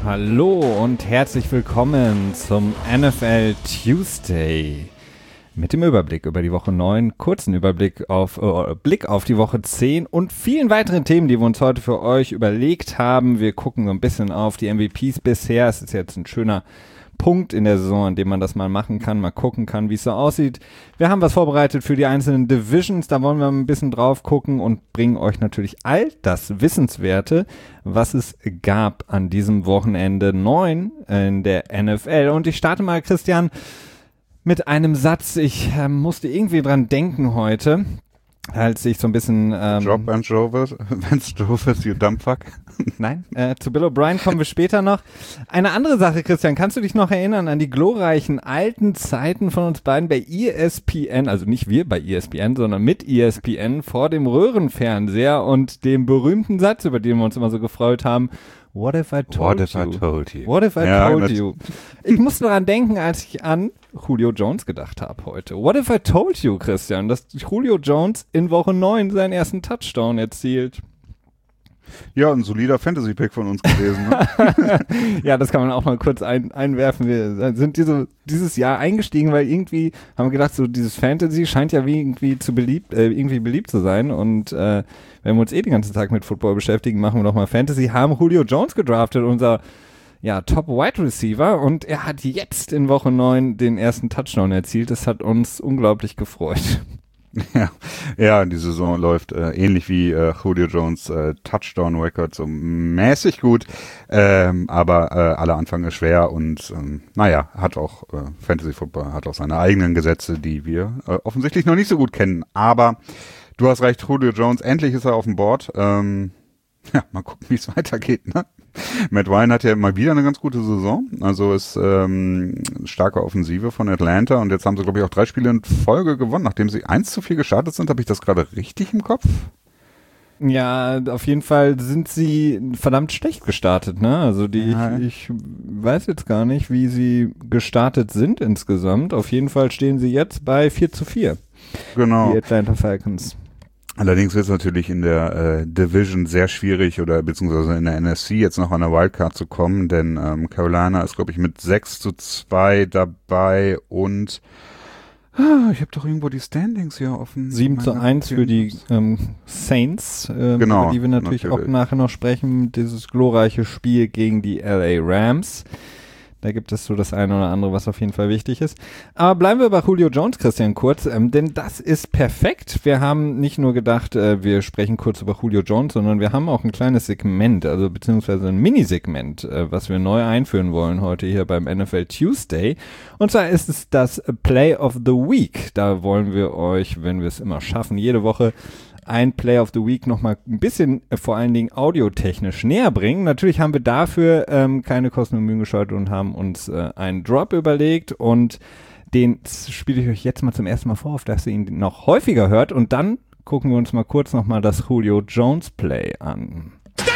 Hallo und herzlich willkommen zum NFL Tuesday mit dem Überblick über die Woche 9, kurzen Überblick auf Blick auf die Woche 10 und vielen weiteren Themen, die wir uns heute für euch überlegt haben. Wir gucken so ein bisschen auf die MVPs bisher. Es ist jetzt ein schöner Punkt in der Saison, an dem man das mal machen kann, mal gucken kann, wie es so aussieht. Wir haben was vorbereitet für die einzelnen Divisions, da wollen wir ein bisschen drauf gucken und bringen euch natürlich all das Wissenswerte, was es gab an diesem Wochenende 9 in der NFL. Und ich starte mal, Christian, mit einem Satz. Ich musste irgendwie dran denken heute, als ich so ein bisschen... Drop and Jovers, wenn's Jovers, you dumb fuck. Nein, zu Bill O'Brien kommen wir später noch. Eine andere Sache, Christian, kannst du dich noch erinnern an die glorreichen alten Zeiten von uns beiden bei ESPN, also nicht wir bei ESPN, sondern mit ESPN vor dem Röhrenfernseher und dem berühmten Satz, über den wir uns immer so gefreut haben, What if I told you? What if I told you? Ich musste daran denken, als ich an Julio Jones gedacht habe heute. What if I told you, Christian, dass Julio Jones in Woche 9 seinen ersten Touchdown erzielt? Ja, ein solider Fantasy-Pick von uns gewesen. Ne? Ja, das kann man auch mal kurz einwerfen. Wir sind dieses Jahr eingestiegen, weil irgendwie haben wir gedacht, so dieses Fantasy scheint ja irgendwie beliebt zu sein. Und wenn wir uns den ganzen Tag mit Football beschäftigen, machen wir doch mal Fantasy. Haben Julio Jones gedraftet, unser Top-Wide-Receiver. Und er hat jetzt in Woche 9 den ersten Touchdown erzielt. Das hat uns unglaublich gefreut. Ja, die Saison läuft ähnlich wie Julio Jones Touchdown-Record so mäßig gut, aber aller Anfang ist schwer und hat auch Fantasy Football hat auch seine eigenen Gesetze, die wir offensichtlich noch nicht so gut kennen, aber du hast recht, Julio Jones, endlich ist er auf dem Board. Mal gucken, wie es weitergeht, ne? Matt Ryan hat ja mal wieder eine ganz gute Saison, also ist starke Offensive von Atlanta und jetzt haben sie, glaube ich, auch 3 Spiele in Folge gewonnen, nachdem sie 1-4 gestartet sind. Habe ich das gerade richtig im Kopf? Ja, auf jeden Fall sind sie verdammt schlecht gestartet, ne? Also ich weiß jetzt gar nicht, wie sie gestartet sind insgesamt. Auf jeden Fall stehen sie jetzt bei 4-4. Genau. Die Atlanta Falcons. Allerdings wird es natürlich in der Division sehr schwierig oder beziehungsweise in der NFC jetzt noch an der Wildcard zu kommen, denn Carolina ist, glaube ich, mit 6-2 dabei und ich habe doch irgendwo die Standings hier offen. 7-1 für die Saints, genau, über die wir natürlich auch nachher noch sprechen. Dieses glorreiche Spiel gegen die LA Rams. Da gibt es so das eine oder andere, was auf jeden Fall wichtig ist. Aber bleiben wir bei Julio Jones, Christian, kurz, denn das ist perfekt. Wir haben nicht nur gedacht, wir sprechen kurz über Julio Jones, sondern wir haben auch ein kleines Segment, also beziehungsweise ein Minisegment, was wir neu einführen wollen heute hier beim NFL Tuesday. Und zwar ist es das Play of the Week. Da wollen wir euch, wenn wir es immer schaffen, jede Woche ein Play of the Week nochmal ein bisschen vor allen Dingen audiotechnisch näher bringen. Natürlich haben wir dafür keine Kosten und Mühen gescheut und haben uns einen Drop überlegt und den spiele ich euch jetzt mal zum ersten Mal vor, auf dass ihr ihn noch häufiger hört und dann gucken wir uns mal kurz nochmal das Julio Jones Play an.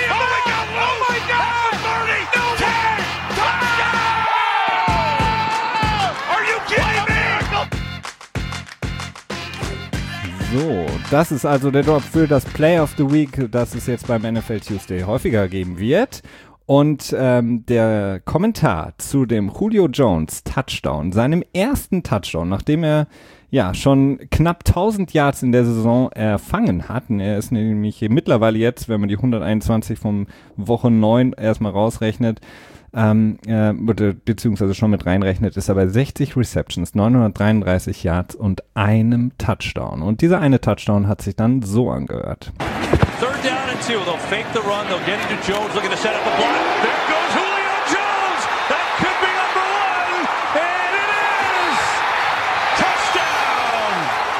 So, das ist also der Drop für das Play of the Week, das es jetzt beim NFL Tuesday häufiger geben wird. Und der Kommentar zu dem Julio Jones Touchdown, seinem ersten Touchdown, nachdem er schon knapp 1000 Yards in der Saison erfangen hat. Und er ist nämlich mittlerweile jetzt, wenn man die 121 vom Woche 9 erstmal rausrechnet, beziehungsweise schon mit reinrechnet, ist er bei 60 Receptions, 933 Yards und einem Touchdown. Und dieser eine Touchdown hat sich dann so angehört. Third down and 2. They'll fake the run. They'll get into Jones looking to set up the block. There goes Julio Jones. That could be number 1. And it is. Touchdown.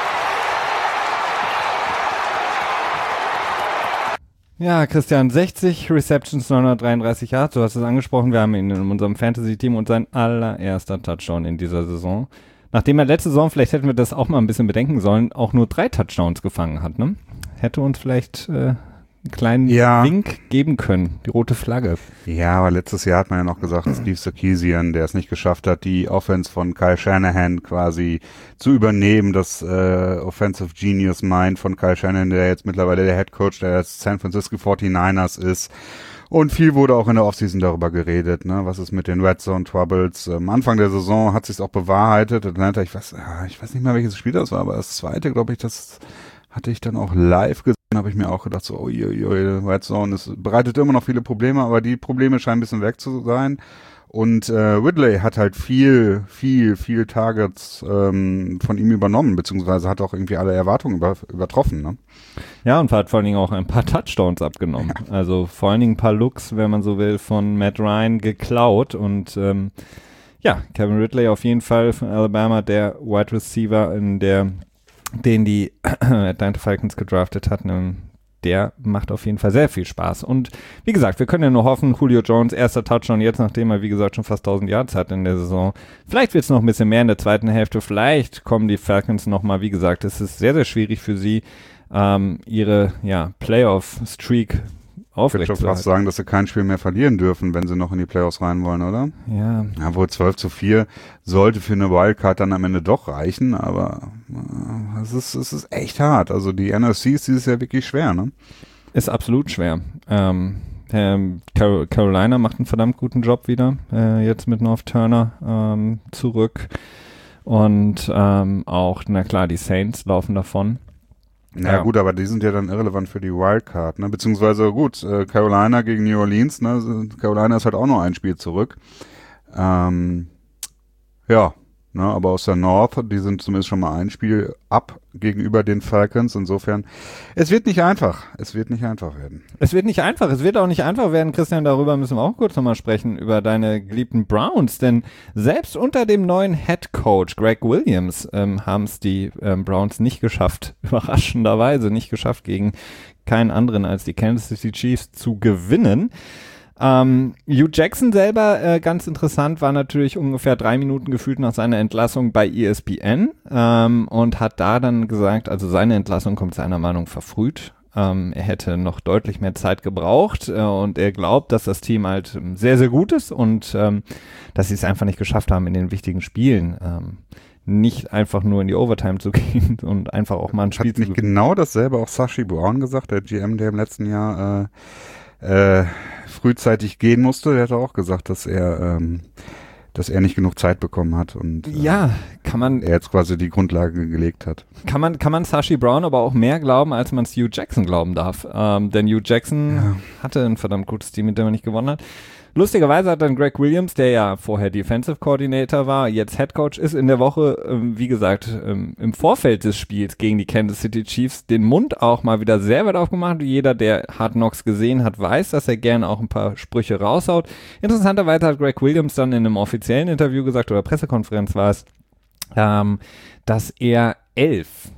Ja, Christian, 60 Receptions, 933 Yards, du hast es angesprochen, wir haben ihn in unserem Fantasy-Team und sein allererster Touchdown in dieser Saison. Nachdem er letzte Saison, vielleicht hätten wir das auch mal ein bisschen bedenken sollen, auch nur 3 Touchdowns gefangen hat, ne? Hätte uns vielleicht einen kleinen Wink geben können, die rote Flagge. Ja, aber letztes Jahr hat man ja noch gesagt, Steve Sarkisian, der es nicht geschafft hat, die Offense von Kyle Shanahan quasi zu übernehmen, das Offensive Genius Mind von Kyle Shanahan, der jetzt mittlerweile der Head Coach der San Francisco 49ers ist. Und viel wurde auch in der Offseason darüber geredet, ne? Was ist mit den Red Zone Troubles? Am Anfang der Saison hat sich's auch bewahrheitet. Atlanta, ich weiß nicht mehr, welches Spiel das war, aber das zweite, glaube ich, das hatte ich dann auch live gesehen, habe ich mir auch gedacht, so, Red Zone, es bereitet immer noch viele Probleme, aber die Probleme scheinen ein bisschen weg zu sein. Und Ridley hat halt viel Targets von ihm übernommen, beziehungsweise hat auch irgendwie alle Erwartungen übertroffen. Ne? Ja, und hat vor allen Dingen auch ein paar Touchdowns abgenommen. Ja. Also vor allen Dingen ein paar Looks, wenn man so will, von Matt Ryan geklaut. Und Kevin Ridley auf jeden Fall von Alabama, der Wide Receiver, den die Atlanta Falcons gedraftet hatten, der macht auf jeden Fall sehr viel Spaß. Und wie gesagt, wir können ja nur hoffen, Julio Jones, erster Touchdown jetzt, nachdem er, wie gesagt, schon fast 1000 Yards hat in der Saison. Vielleicht wird es noch ein bisschen mehr in der zweiten Hälfte. Vielleicht kommen die Falcons nochmal, wie gesagt, es ist sehr, sehr schwierig für sie, ihre Playoff-Streak aufrecht. Ich würde fast sagen, dass sie kein Spiel mehr verlieren dürfen, wenn sie noch in die Playoffs rein wollen, oder? Ja. Ja, wohl 12-4 sollte für eine Wildcard dann am Ende doch reichen, aber es ist echt hart. Also die NFC ist dieses Jahr wirklich schwer, ne? Ist absolut schwer. Carolina macht einen verdammt guten Job wieder, jetzt mit North Turner zurück. Und auch, na klar, die Saints laufen davon. Ja gut, aber die sind ja dann irrelevant für die Wildcard, ne? Beziehungsweise gut, Carolina gegen New Orleans, ne? Carolina ist halt auch noch ein Spiel zurück. Ne? Aber aus der North, die sind zumindest schon mal ein Spiel ab gegenüber den Falcons. Insofern, es wird nicht einfach. Es wird nicht einfach werden. Es wird nicht einfach. Es wird auch nicht einfach werden, Christian, darüber müssen wir auch kurz nochmal sprechen, über deine geliebten Browns. Denn selbst unter dem neuen Head Coach Greg Williams haben es die Browns nicht geschafft, überraschenderweise nicht geschafft, gegen keinen anderen als die Kansas City Chiefs zu gewinnen. Hugh Jackson selber, ganz interessant, war natürlich ungefähr 3 Minuten gefühlt nach seiner Entlassung bei ESPN und hat da dann gesagt, also seine Entlassung kommt seiner Meinung verfrüht. Er hätte noch deutlich mehr Zeit gebraucht und er glaubt, dass das Team halt sehr, sehr gut ist und dass sie es einfach nicht geschafft haben in den wichtigen Spielen. Nicht einfach nur in die Overtime zu gehen und einfach auch mal ein Spiel zu gewinnen. Hat nicht genau dasselbe auch Sashi Brown gesagt, der GM, der im letzten Jahr frühzeitig gehen musste? Der hat auch gesagt, dass er nicht genug Zeit bekommen hat und er jetzt quasi die Grundlage gelegt hat. Kann man Sashi Brown aber auch mehr glauben, als man es Hugh Jackson glauben darf. Denn Hugh Jackson hatte ein verdammt gutes Team, mit dem er nicht gewonnen hat. Lustigerweise hat dann Greg Williams, der ja vorher Defensive Coordinator war, jetzt Head Coach ist, in der Woche, wie gesagt, im Vorfeld des Spiels gegen die Kansas City Chiefs den Mund auch mal wieder sehr weit aufgemacht. Jeder, der Hard Knocks gesehen hat, weiß, dass er gerne auch ein paar Sprüche raushaut. Interessanterweise hat Greg Williams dann in einem offiziellen Interview gesagt, oder Pressekonferenz war es, dass er 11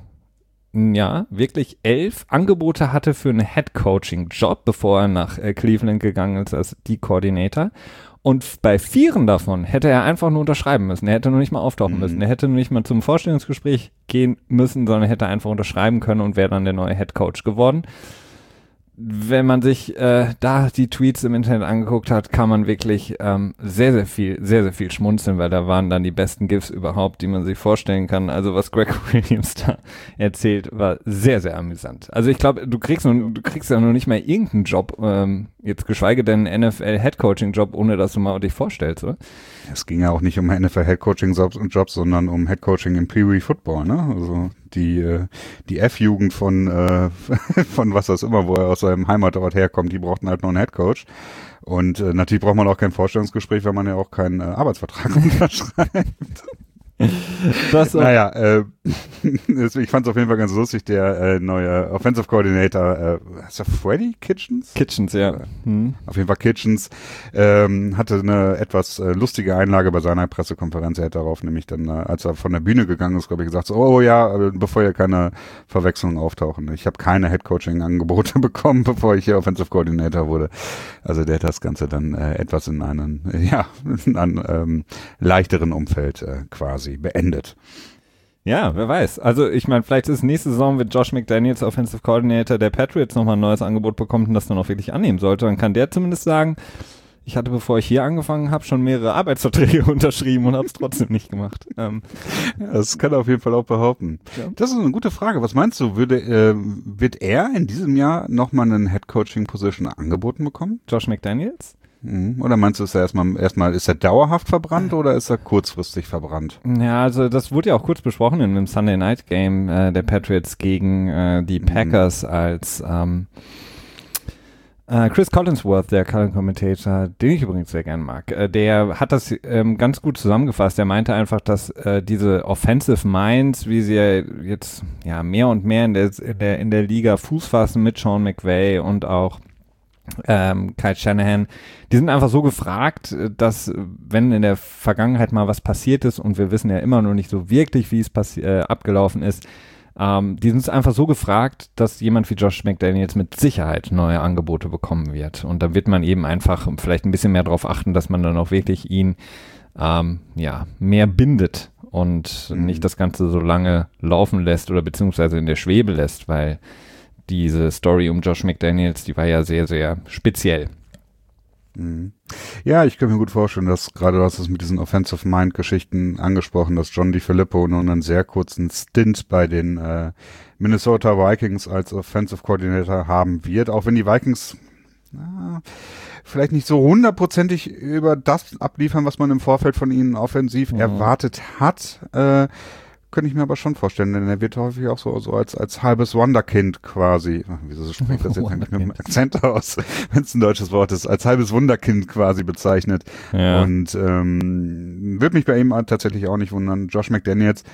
Angebote hatte für einen Head-Coaching-Job, bevor er nach Cleveland gegangen ist als D-Coordinator. Und bei 4 davon hätte er einfach nur unterschreiben müssen. Er hätte nur nicht mal auftauchen müssen. Er hätte nur nicht mal zum Vorstellungsgespräch gehen müssen, sondern hätte einfach unterschreiben können und wäre dann der neue Head-Coach geworden. Wenn man sich da die Tweets im Internet angeguckt hat, kann man wirklich sehr, sehr viel schmunzeln, weil da waren dann die besten GIFs überhaupt, die man sich vorstellen kann. Also was Greg Williams da erzählt, war sehr, sehr amüsant. Also ich glaube, du kriegst ja noch nicht mal irgendeinen Job, jetzt geschweige denn einen NFL-Headcoaching-Job, ohne dass du mal dich vorstellst, oder? Es ging ja auch nicht um NFL-Headcoaching-Jobs, sondern um Headcoaching im Pee Wee Football, ne? Also die F-Jugend von was das immer, wo er aus seinem Heimatort herkommt, die brauchten halt noch einen Headcoach. Und natürlich braucht man auch kein Vorstellungsgespräch, weil man ja auch keinen Arbeitsvertrag unterschreibt. Naja, ich fand es auf jeden Fall ganz lustig, der neue Offensive Coordinator, ist das Freddy Kitchens? Kitchens, ja. Auf jeden Fall Kitchens, hatte eine etwas lustige Einlage bei seiner Pressekonferenz. Er hat darauf nämlich dann, als er von der Bühne gegangen ist, glaube ich, gesagt, so, oh ja, bevor hier keine Verwechslungen auftauchen. Ich habe keine Headcoaching-Angebote bekommen, bevor ich hier Offensive Coordinator wurde. Also der hat das Ganze dann etwas in einem leichteren Umfeld quasi beendet. Ja, wer weiß. Also ich meine, vielleicht ist nächste Saison, wird Josh McDaniels Offensive Coordinator der Patriots nochmal ein neues Angebot bekommt und das dann auch wirklich annehmen sollte. Dann kann der zumindest sagen, Ich hatte, bevor ich hier angefangen habe, schon mehrere Arbeitsverträge unterschrieben und habe es trotzdem nicht gemacht. Ja, das kann er auf jeden Fall auch behaupten. Ja. Das ist eine gute Frage. Was meinst du, wird er in diesem Jahr nochmal einen Head-Coaching-Position angeboten bekommen? Josh McDaniels? Oder meinst du, ist er erstmal ist er dauerhaft verbrannt oder ist er kurzfristig verbrannt? Ja, also das wurde ja auch kurz besprochen in einem Sunday Night Game der Patriots gegen die Packers, als Chris Collinsworth, der Color-Commentator, den ich übrigens sehr gern mag, der hat das ganz gut zusammengefasst. Der meinte einfach, dass diese Offensive Minds, wie sie ja jetzt mehr und mehr in der Liga Fuß fassen mit Sean McVay und auch Kyle Shanahan, die sind einfach so gefragt, dass wenn in der Vergangenheit mal was passiert ist, und wir wissen ja immer noch nicht so wirklich, wie es abgelaufen ist, die sind einfach so gefragt, dass jemand wie Josh McDaniels mit Sicherheit neue Angebote bekommen wird. Und da wird man eben einfach vielleicht ein bisschen mehr darauf achten, dass man dann auch wirklich ihn mehr bindet und nicht das Ganze so lange laufen lässt oder beziehungsweise in der Schwebe lässt, weil diese Story um Josh McDaniels, die war ja sehr, sehr speziell. Ja, ich kann mir gut vorstellen, dass gerade du hast es mit diesen Offensive Mind Geschichten angesprochen, dass John DiFilippo nur einen sehr kurzen Stint bei den Minnesota Vikings als Offensive Coordinator haben wird, auch wenn die Vikings vielleicht nicht so hundertprozentig über das abliefern, was man im Vorfeld von ihnen offensiv erwartet hat, könnte ich mir aber schon vorstellen, denn er wird häufig auch so als halbes Wunderkind quasi, wieso spricht das jetzt eigentlich mit dem Akzent aus, wenn es ein deutsches Wort ist, als halbes Wunderkind quasi bezeichnet. Ja. Und würde mich bei ihm tatsächlich auch nicht wundern. Josh McDaniels,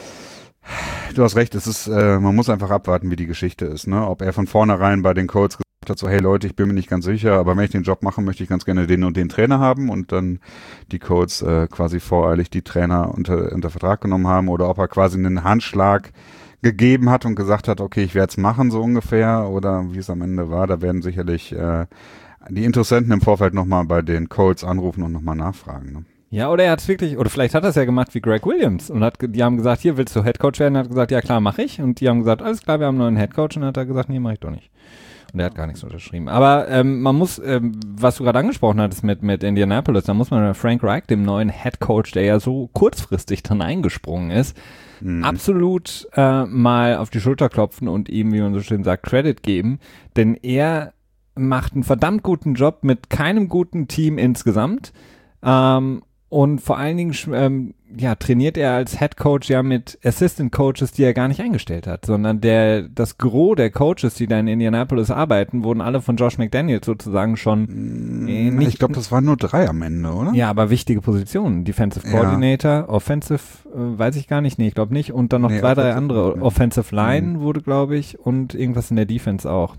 du hast recht, es ist, man muss einfach abwarten, wie die Geschichte ist, ne? Ob er von vornherein bei den Colts gesagt hat, so, hey Leute, ich bin mir nicht ganz sicher, aber wenn ich den Job mache, möchte ich ganz gerne den und den Trainer haben, und dann die Colts quasi voreilig die Trainer unter Vertrag genommen haben, oder ob er quasi einen Handschlag gegeben hat und gesagt hat, okay, ich werde es machen, so ungefähr, oder wie es am Ende war. Da werden sicherlich die Interessenten im Vorfeld nochmal bei den Colts anrufen und nochmal nachfragen, ne? Ja, oder er hat es wirklich, oder vielleicht hat er es ja gemacht wie Greg Williams und die haben gesagt, hier, willst du Headcoach werden? Er hat gesagt, ja klar, mache ich. Und die haben gesagt, alles klar, wir haben einen neuen Headcoach. Und dann hat er gesagt, nee, mache ich doch nicht. Und er hat gar nichts unterschrieben. Aber man muss, was du gerade angesprochen hattest mit Indianapolis, da muss man Frank Reich, dem neuen Headcoach, der ja so kurzfristig dann eingesprungen ist, absolut mal auf die Schulter klopfen und ihm, wie man so schön sagt, Credit geben. Denn er macht einen verdammt guten Job mit keinem guten Team insgesamt. Und vor allen Dingen trainiert er als Head Coach ja mit Assistant Coaches, die er gar nicht eingestellt hat, sondern das Gros der Coaches, die da in Indianapolis arbeiten, wurden alle von Josh McDaniels sozusagen schon ich glaube, das waren nur 3 am Ende, oder? Ja, aber wichtige Positionen. Defensive Coordinator, Offensive, weiß ich gar nicht, nee, ich glaube nicht. Und dann noch 2, 3 andere. Offensive Line wurde, glaube ich, und irgendwas in der Defense auch.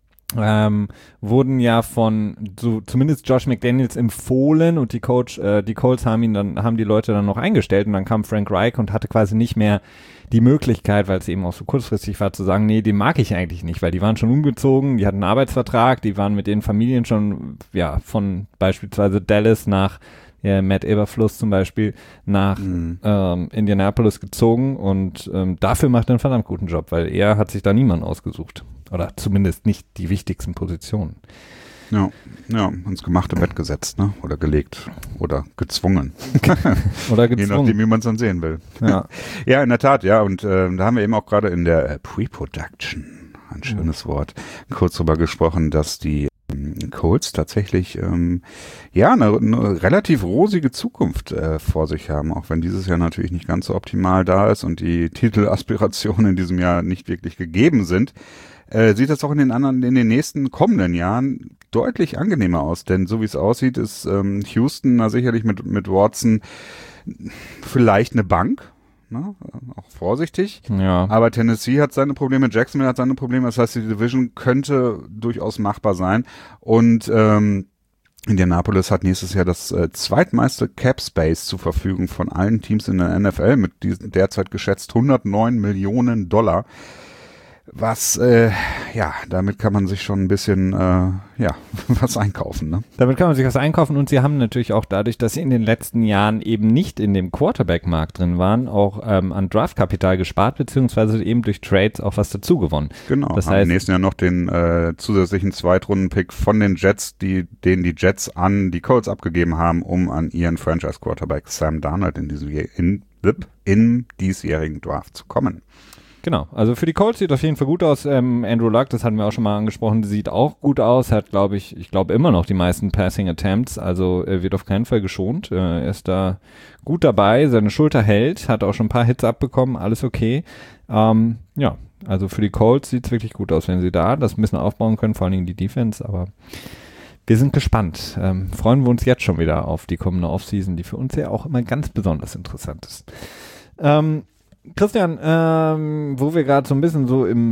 Wurden ja von so zumindest Josh McDaniels empfohlen, und die Colts haben die Leute dann noch eingestellt, und dann kam Frank Reich und hatte quasi nicht mehr die Möglichkeit, weil es eben auch so kurzfristig war, zu sagen, nee, den mag ich eigentlich nicht, weil die waren schon umgezogen, die hatten einen Arbeitsvertrag, die waren mit den Familien schon, von beispielsweise Dallas nach Matt Eberfluss zum Beispiel nach Indianapolis gezogen, und dafür macht er einen verdammt guten Job, weil er hat sich da niemanden ausgesucht. Oder zumindest nicht die wichtigsten Positionen. Ja, ins gemachte Bett gesetzt, ne? Oder gelegt. Oder gezwungen. Oder gezwungen. Je nachdem, wie man es dann sehen will. Ja. Ja, in der Tat, ja. Und da haben wir eben auch gerade in der Pre-Production, ein schönes Wort, kurz drüber gesprochen, dass die Colts tatsächlich eine relativ rosige Zukunft vor sich haben, auch wenn dieses Jahr natürlich nicht ganz so optimal da ist und die Titelaspirationen in diesem Jahr nicht wirklich gegeben sind. Sieht das auch in den nächsten kommenden Jahren deutlich angenehmer aus, denn so wie es aussieht, ist Houston sicherlich mit Watson vielleicht eine Bank, ne? Auch vorsichtig, ja. Aber Tennessee hat seine Probleme, Jacksonville hat seine Probleme, das heißt, die Division könnte durchaus machbar sein, und Indianapolis hat nächstes Jahr das zweitmeiste Cap Space zur Verfügung von allen Teams in der NFL mit diesen derzeit geschätzt $109 Millionen. Was, damit kann man sich schon ein bisschen, was einkaufen, ne? Damit kann man sich was einkaufen und sie haben natürlich auch dadurch, dass sie in den letzten Jahren eben nicht in dem Quarterback-Markt drin waren, auch an Draftkapital gespart, beziehungsweise eben durch Trades auch was dazu gewonnen. Genau, das haben heißt, im nächsten Jahr noch den zusätzlichen Zweitrunden-Pick von den Jets, den die Jets an die Colts abgegeben haben, um an ihren Franchise-Quarterback Sam Darnold in diesjährigen Draft zu kommen. Genau, also für die Colts sieht auf jeden Fall gut aus. Andrew Luck, das hatten wir auch schon mal angesprochen, sieht auch gut aus, hat, ich glaube immer noch die meisten Passing Attempts, also er wird auf keinen Fall geschont. Er ist da gut dabei, seine Schulter hält, hat auch schon ein paar Hits abbekommen, alles okay. Also für die Colts sieht es wirklich gut aus, wenn sie da das ein bisschen aufbauen können, vor allen Dingen die Defense, aber wir sind gespannt. Freuen wir uns jetzt schon wieder auf die kommende Offseason, die für uns ja auch immer ganz besonders interessant ist. Christian, wo wir gerade so ein bisschen so im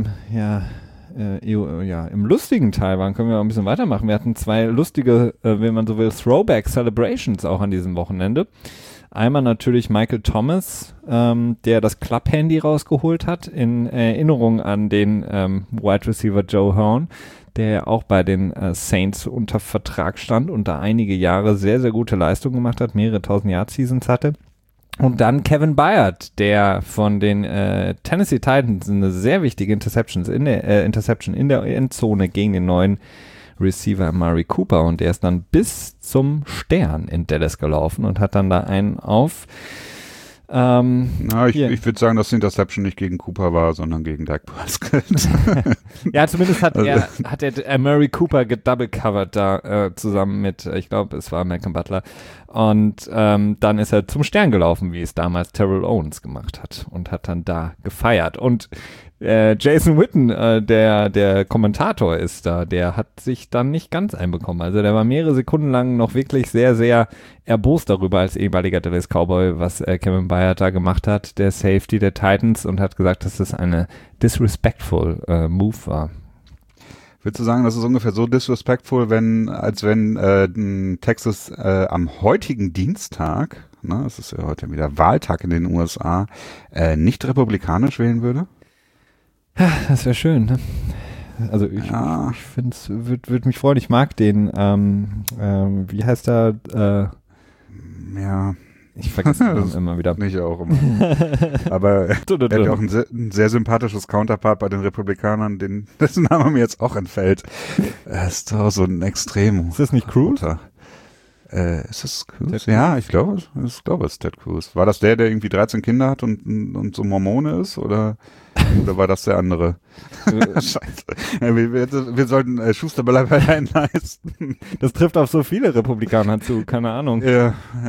lustigen Teil waren, können wir auch ein bisschen weitermachen. Wir hatten 2 lustige, wenn man so will, Throwback Celebrations auch an diesem Wochenende. Einmal natürlich Michael Thomas, der das Club-Handy rausgeholt hat, in Erinnerung an den Wide Receiver Joe Horn, der auch bei den Saints unter Vertrag stand und da einige Jahre sehr, sehr gute Leistungen gemacht hat, mehrere 1000-Yard-Seasons hatte. Und dann Kevin Byard, der von den Tennessee Titans eine sehr wichtige Interception in der Endzone gegen den neuen Receiver Amari Cooper, und der ist dann bis zum Stern in Dallas gelaufen und hat dann da einen auf ich würde sagen, dass die Interception nicht gegen Cooper war, sondern gegen Dak Prescott. Ja, zumindest hat er Amari Cooper gedouble-covered da zusammen mit, ich glaube, es war Malcolm Butler. Und dann ist er zum Stern gelaufen, wie es damals Terrell Owens gemacht hat, und hat dann da gefeiert. Und Jason Witten, der Kommentator ist da, der hat sich dann nicht ganz einbekommen. Also der war mehrere Sekunden lang noch wirklich sehr, sehr erbost darüber als ehemaliger Dallas Cowboy, was Kevin Byard da gemacht hat, der Safety der Titans, und hat gesagt, dass das eine disrespectful Move war. Würdest du sagen, das ist ungefähr so disrespectful, als wenn Texas am heutigen Dienstag, es ist ja heute wieder Wahltag in den USA, nicht republikanisch wählen würde? Das wäre schön, ne? Also ich finde es, würde mich freuen, ich mag den, wie heißt er? Ich vergesse ihn immer wieder. Nicht auch immer. Aber er hat ja auch ein sehr sympathisches Counterpart bei den Republikanern, dessen Name mir jetzt auch entfällt. Er ist doch so ein Extrem. Ist das nicht Cruz? Ist das Cruz? Ja, ich glaube, es ist Ted Cruz. War das der irgendwie 13 Kinder hat und so Mormone ist, oder war das der andere? Scheiße. Wir sollten Schuster bleibt bei Deinen leisten. Das trifft auf so viele Republikaner zu, keine Ahnung. Ja.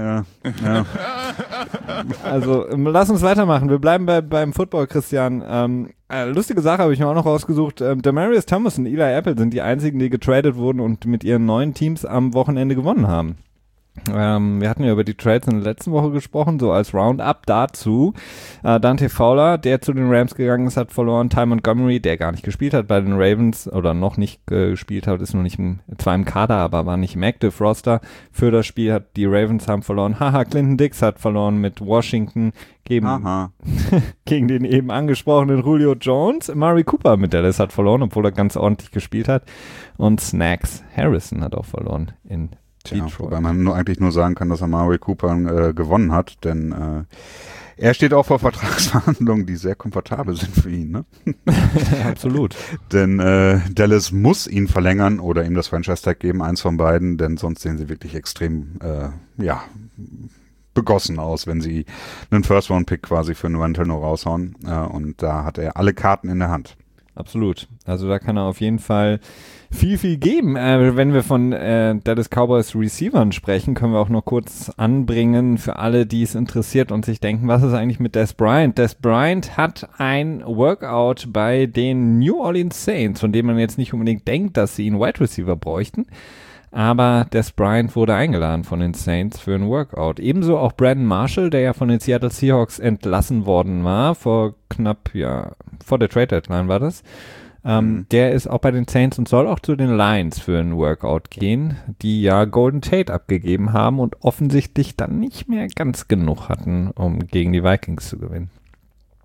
Also, lass uns weitermachen. Wir bleiben beim Football, Christian. Lustige Sache habe ich mir auch noch rausgesucht. Demaryius Thomas und Eli Apple sind die einzigen, die getradet wurden und mit ihren neuen Teams am Wochenende gewonnen haben. Wir hatten ja über die Trades in der letzten Woche gesprochen, so als Roundup dazu. Dante Fowler, der zu den Rams gegangen ist, hat verloren. Ty Montgomery, der gar nicht gespielt hat bei den Ravens oder noch nicht gespielt hat, ist noch nicht zwar im Kader, aber war nicht im Active Roster für das Spiel. Die Ravens haben verloren. Clinton Dix hat verloren mit Washington gegen den eben angesprochenen Julio Jones. Amari Cooper mit Dallas hat verloren, obwohl er ganz ordentlich gespielt hat. Und Snacks Harrison hat auch verloren in Detroit. Wobei man eigentlich nur sagen kann, dass Amari Cooper gewonnen hat, denn er steht auch vor Vertragsverhandlungen, die sehr komfortabel sind für ihn. Ne? Absolut. Denn Dallas muss ihn verlängern oder ihm das Franchise-Tag geben, eins von beiden, denn sonst sehen sie wirklich extrem begossen aus, wenn sie einen First-Round-Pick quasi für einen Rental nur raushauen. Und da hat er alle Karten in der Hand. Absolut. Also da kann er auf jeden Fall viel geben. Wenn wir von Dallas Cowboys Receivern sprechen, können wir auch noch kurz anbringen für alle, die es interessiert und sich denken, was ist eigentlich mit Dez Bryant? Dez Bryant hat ein Workout bei den New Orleans Saints, von dem man jetzt nicht unbedingt denkt, dass sie einen Wide Receiver bräuchten. Aber Dez Bryant wurde eingeladen von den Saints für ein Workout. Ebenso auch Brandon Marshall, der ja von den Seattle Seahawks entlassen worden war, vor der Trade Deadline war das. Der ist auch bei den Saints und soll auch zu den Lions für ein Workout gehen, die ja Golden Tate abgegeben haben und offensichtlich dann nicht mehr ganz genug hatten, um gegen die Vikings zu gewinnen.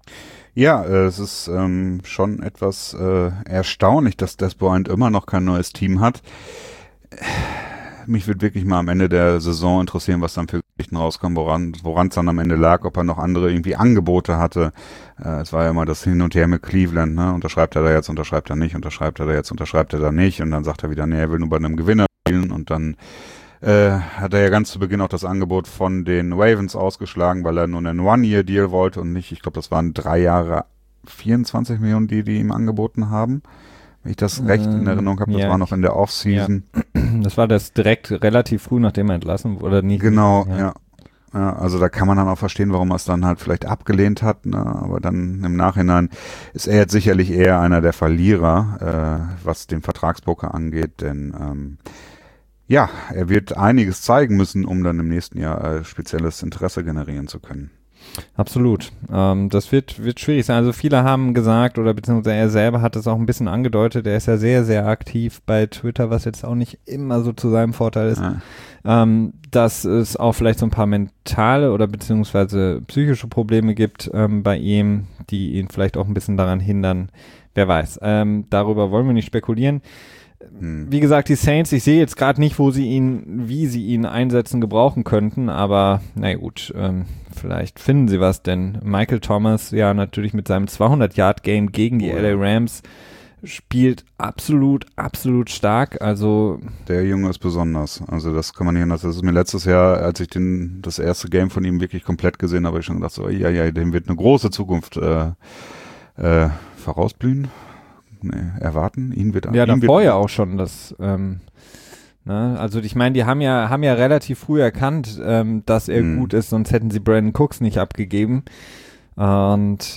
Ja, es ist schon etwas erstaunlich, dass Des Bryant immer noch kein neues Team hat. Mich würde wirklich mal am Ende der Saison interessieren, was dann für Geschichten rauskommen, woran es dann am Ende lag, ob er noch andere irgendwie Angebote hatte. Es war ja immer das Hin und Her mit Cleveland, ne? Unterschreibt er da jetzt, unterschreibt er nicht, unterschreibt er da jetzt, unterschreibt er da nicht. Und dann sagt er wieder, nee, er will nur bei einem Gewinner spielen. Und dann hat er ja ganz zu Beginn auch das Angebot von den Ravens ausgeschlagen, weil er nur einen One-Year-Deal wollte und nicht, ich glaube, das waren 3 Jahre 24 Millionen, die ihm angeboten haben. Wenn ich das recht in Erinnerung habe, das war noch in der Offseason. Ja. Das war das direkt relativ früh, nachdem er entlassen wurde, oder nicht? Genau, ja. Ja, also da kann man dann auch verstehen, warum er es dann halt vielleicht abgelehnt hat, ne? Aber dann im Nachhinein ist er jetzt sicherlich eher einer der Verlierer, was den Vertragspoker angeht, denn ja, er wird einiges zeigen müssen, um dann im nächsten Jahr spezielles Interesse generieren zu können. Absolut. Das wird schwierig sein. Also viele haben gesagt, oder beziehungsweise er selber hat es auch ein bisschen angedeutet, er ist ja sehr, sehr aktiv bei Twitter, was jetzt auch nicht immer so zu seinem Vorteil ist, dass es auch vielleicht so ein paar mentale oder beziehungsweise psychische Probleme gibt bei ihm, die ihn vielleicht auch ein bisschen daran hindern. Wer weiß. Darüber wollen wir nicht spekulieren. Wie gesagt, die Saints, ich sehe jetzt gerade nicht, wie sie ihn einsetzen, gebrauchen könnten, aber na gut, vielleicht finden sie was, denn Michael Thomas, ja natürlich mit seinem 200-Yard-Game gegen die LA Rams, spielt absolut stark, also der Junge ist besonders, also das kann man nicht anders, das ist mir letztes Jahr, als ich das erste Game von ihm wirklich komplett gesehen habe, ich schon gedacht so, ja, dem wird eine große Zukunft vorausblühen. Erwarten. Davor ja auch schon das, also ich meine, die haben ja relativ früh erkannt, dass er gut ist, sonst hätten sie Brandon Cooks nicht abgegeben. Und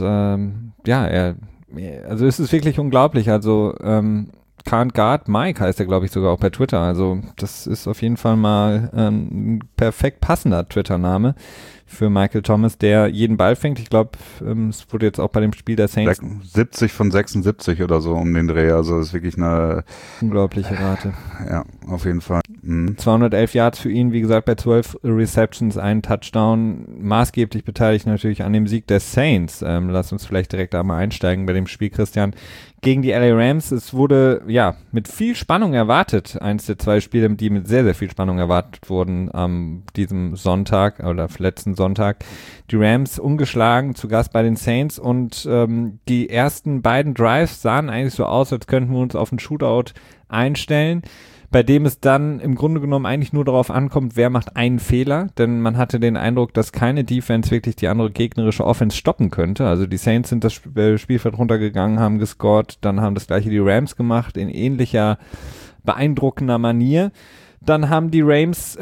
also es ist wirklich unglaublich. Also Can't Guard Mike heißt er, glaube ich, sogar auch bei Twitter. Also das ist auf jeden Fall mal ein perfekt passender Twitter-Name für Michael Thomas, der jeden Ball fängt. Ich glaube, es wurde jetzt auch bei dem Spiel der Saints 70 von 76 oder so um den Dreh. Also das ist wirklich eine unglaubliche Rate. Ja, auf jeden Fall. 211 Yards für ihn, wie gesagt, bei 12 Receptions, einen Touchdown, maßgeblich beteiligt natürlich an dem Sieg der Saints. Lass uns vielleicht direkt einmal einsteigen bei dem Spiel, Christian, gegen die LA Rams. Es wurde, mit viel Spannung erwartet. Eins der 2 Spiele, die mit sehr, sehr viel Spannung erwartet wurden am diesem Sonntag oder letzten Sonntag. Die Rams ungeschlagen, zu Gast bei den Saints und die ersten beiden Drives sahen eigentlich so aus, als könnten wir uns auf einen Shootout einstellen, bei dem es dann im Grunde genommen eigentlich nur darauf ankommt, wer macht einen Fehler, denn man hatte den Eindruck, dass keine Defense wirklich die andere gegnerische Offense stoppen könnte. Also die Saints sind das Spielfeld runtergegangen, haben gescored, dann haben das gleiche die Rams gemacht, in ähnlicher beeindruckender Manier. Dann haben die Rams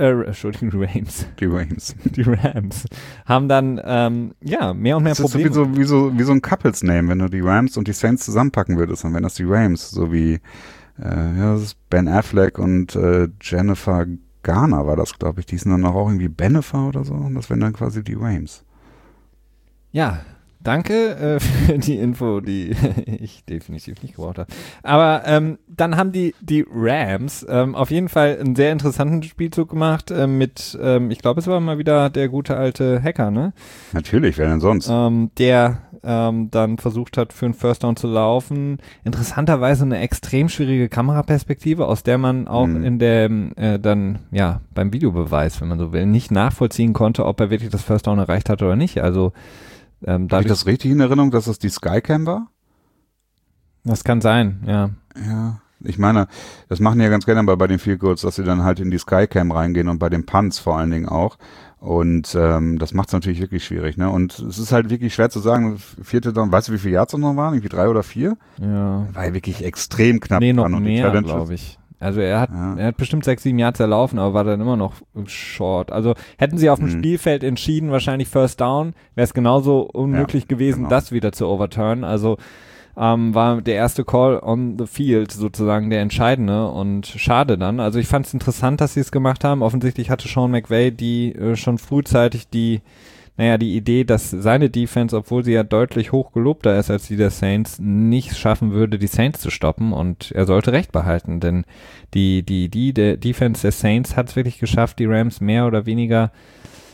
haben dann mehr und mehr Probleme. Das ist so wie so ein Couples-Name, wenn du die Rams und die Saints zusammenpacken würdest, dann wären das die Rams, so wie das ist Ben Affleck und Jennifer Garner war das, glaube ich. Die sind dann auch irgendwie Bennifer oder so und das wären dann quasi die Rams. Ja, danke für die Info, die ich definitiv nicht gebraucht habe. Aber dann haben die Rams auf jeden Fall einen sehr interessanten Spielzug gemacht mit, ich glaube, es war mal wieder der gute alte Hacker, ne? Natürlich, wer denn sonst? Der dann versucht hat, für einen First Down zu laufen. Interessanterweise eine extrem schwierige Kameraperspektive, aus der man auch in der beim Videobeweis, wenn man so will, nicht nachvollziehen konnte, ob er wirklich das First Down erreicht hat oder nicht. Also habe ich das richtig in Erinnerung, dass das die Skycam war? Das kann sein, ja. Ja, ich meine, das machen die ja ganz gerne bei den Field Goals, dass sie dann halt in die Skycam reingehen und bei den Punts vor allen Dingen auch. Und das macht es natürlich wirklich schwierig, ne? Und es ist halt wirklich schwer zu sagen, 4. Down, weißt du, wie viele Yards noch waren? Irgendwie 3 oder 4? Ja. War ja wirklich extrem knapp. Nee, noch mehr, glaube ich. Also er hat bestimmt 6, 7 Yards erlaufen, aber war dann immer noch short. Also hätten sie auf dem Spielfeld entschieden, wahrscheinlich First Down, wäre es genauso unmöglich gewesen, das wieder zu overturnen. Also war der erste Call on the field sozusagen der entscheidende und schade dann. Also ich fand es interessant, dass sie es gemacht haben. Offensichtlich hatte Sean McVay schon frühzeitig die Idee, dass seine Defense, obwohl sie ja deutlich hochgelobter ist als die der Saints, nicht schaffen würde, die Saints zu stoppen und er sollte recht behalten, denn die Defense der Saints hat es wirklich geschafft, die Rams mehr oder weniger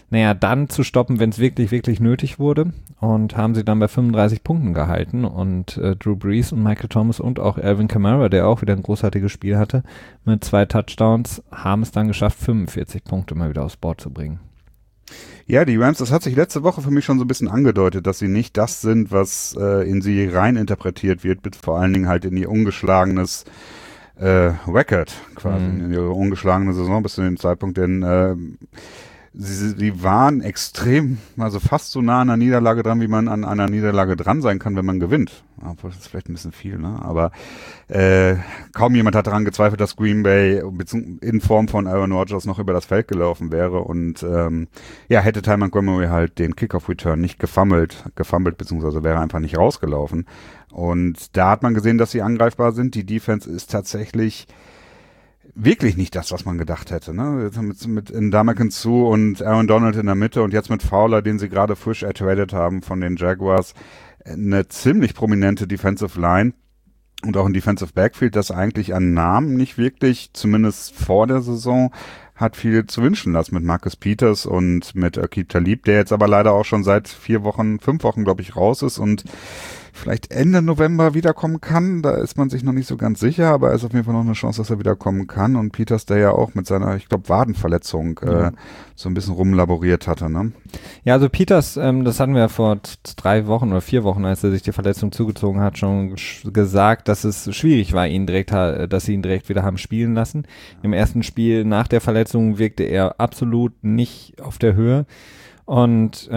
dann zu stoppen, wenn es wirklich, wirklich nötig wurde, und haben sie dann bei 35 Punkten gehalten, und Drew Brees und Michael Thomas und auch Alvin Kamara, der auch wieder ein großartiges Spiel hatte, mit 2 Touchdowns, haben es dann geschafft, 45 Punkte mal wieder aufs Board zu bringen. Ja, die Rams, das hat sich letzte Woche für mich schon so ein bisschen angedeutet, dass sie nicht das sind, was in sie rein interpretiert wird, vor allen Dingen halt in ihr ungeschlagenes Record quasi, in ihre ungeschlagene Saison bis zu dem Zeitpunkt, denn sie waren extrem, also fast so nah an einer Niederlage dran, wie man an einer Niederlage dran sein kann, wenn man gewinnt. Obwohl, das ist vielleicht ein bisschen viel, ne? Aber kaum jemand hat daran gezweifelt, dass Green Bay in Form von Aaron Rodgers noch über das Feld gelaufen wäre, und hätte Ty Montgomery halt den Kickoff-Return nicht gefummelt, beziehungsweise wäre einfach nicht rausgelaufen. Und da hat man gesehen, dass sie angreifbar sind. Die Defense ist tatsächlich wirklich nicht das, was man gedacht hätte, ne? Mit Ndamukong Suh und Aaron Donald in der Mitte und jetzt mit Fowler, den sie gerade frisch ertradet haben von den Jaguars, eine ziemlich prominente Defensive Line und auch ein Defensive Backfield, das eigentlich an Namen nicht wirklich, zumindest vor der Saison, hat viel zu wünschen lassen mit Marcus Peters und mit Aqib Talib, der jetzt aber leider auch schon seit 5 Wochen, glaube ich, raus ist und vielleicht Ende November wiederkommen kann. Da ist man sich noch nicht so ganz sicher, aber es ist auf jeden Fall noch eine Chance, dass er wiederkommen kann. Und Peters, der ja auch mit seiner, ich glaube, Wadenverletzung so ein bisschen rumlaboriert hatte, ne? Ja, also Peters, das hatten wir ja vor 3 Wochen oder 4 Wochen, als er sich die Verletzung zugezogen hat, schon gesagt, dass es schwierig war, dass sie ihn direkt wieder haben spielen lassen. Im ersten Spiel nach der Verletzung wirkte er absolut nicht auf der Höhe. Und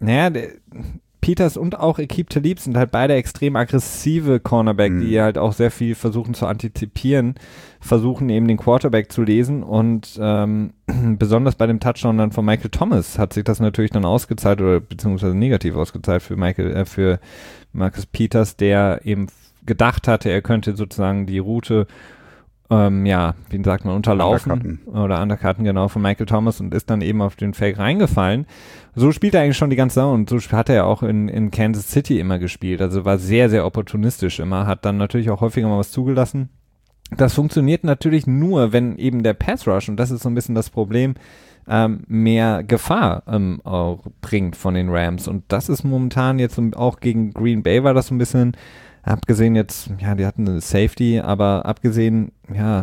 Peters und auch Aqib Talib sind halt beide extrem aggressive Cornerback, die halt auch sehr viel versuchen zu antizipieren, versuchen eben den Quarterback zu lesen, und besonders bei dem Touchdown dann von Michael Thomas hat sich das natürlich dann ausgezahlt, oder beziehungsweise negativ ausgezahlt für für Marcus Peters, der eben gedacht hatte, er könnte sozusagen die Route wie sagt man, unterlaufen oder undercutten, genau, von Michael Thomas, und ist dann eben auf den Fake reingefallen. So spielt er eigentlich schon die ganze Saison, und so hat er ja auch in Kansas City immer gespielt, also war sehr, sehr opportunistisch immer, hat dann natürlich auch häufiger mal was zugelassen. Das funktioniert natürlich nur, wenn eben der Pass Rush, und das ist so ein bisschen das Problem, mehr Gefahr auch bringt von den Rams, und das ist momentan jetzt auch gegen Green Bay war das so ein bisschen. Abgesehen jetzt, die hatten eine Safety, aber abgesehen,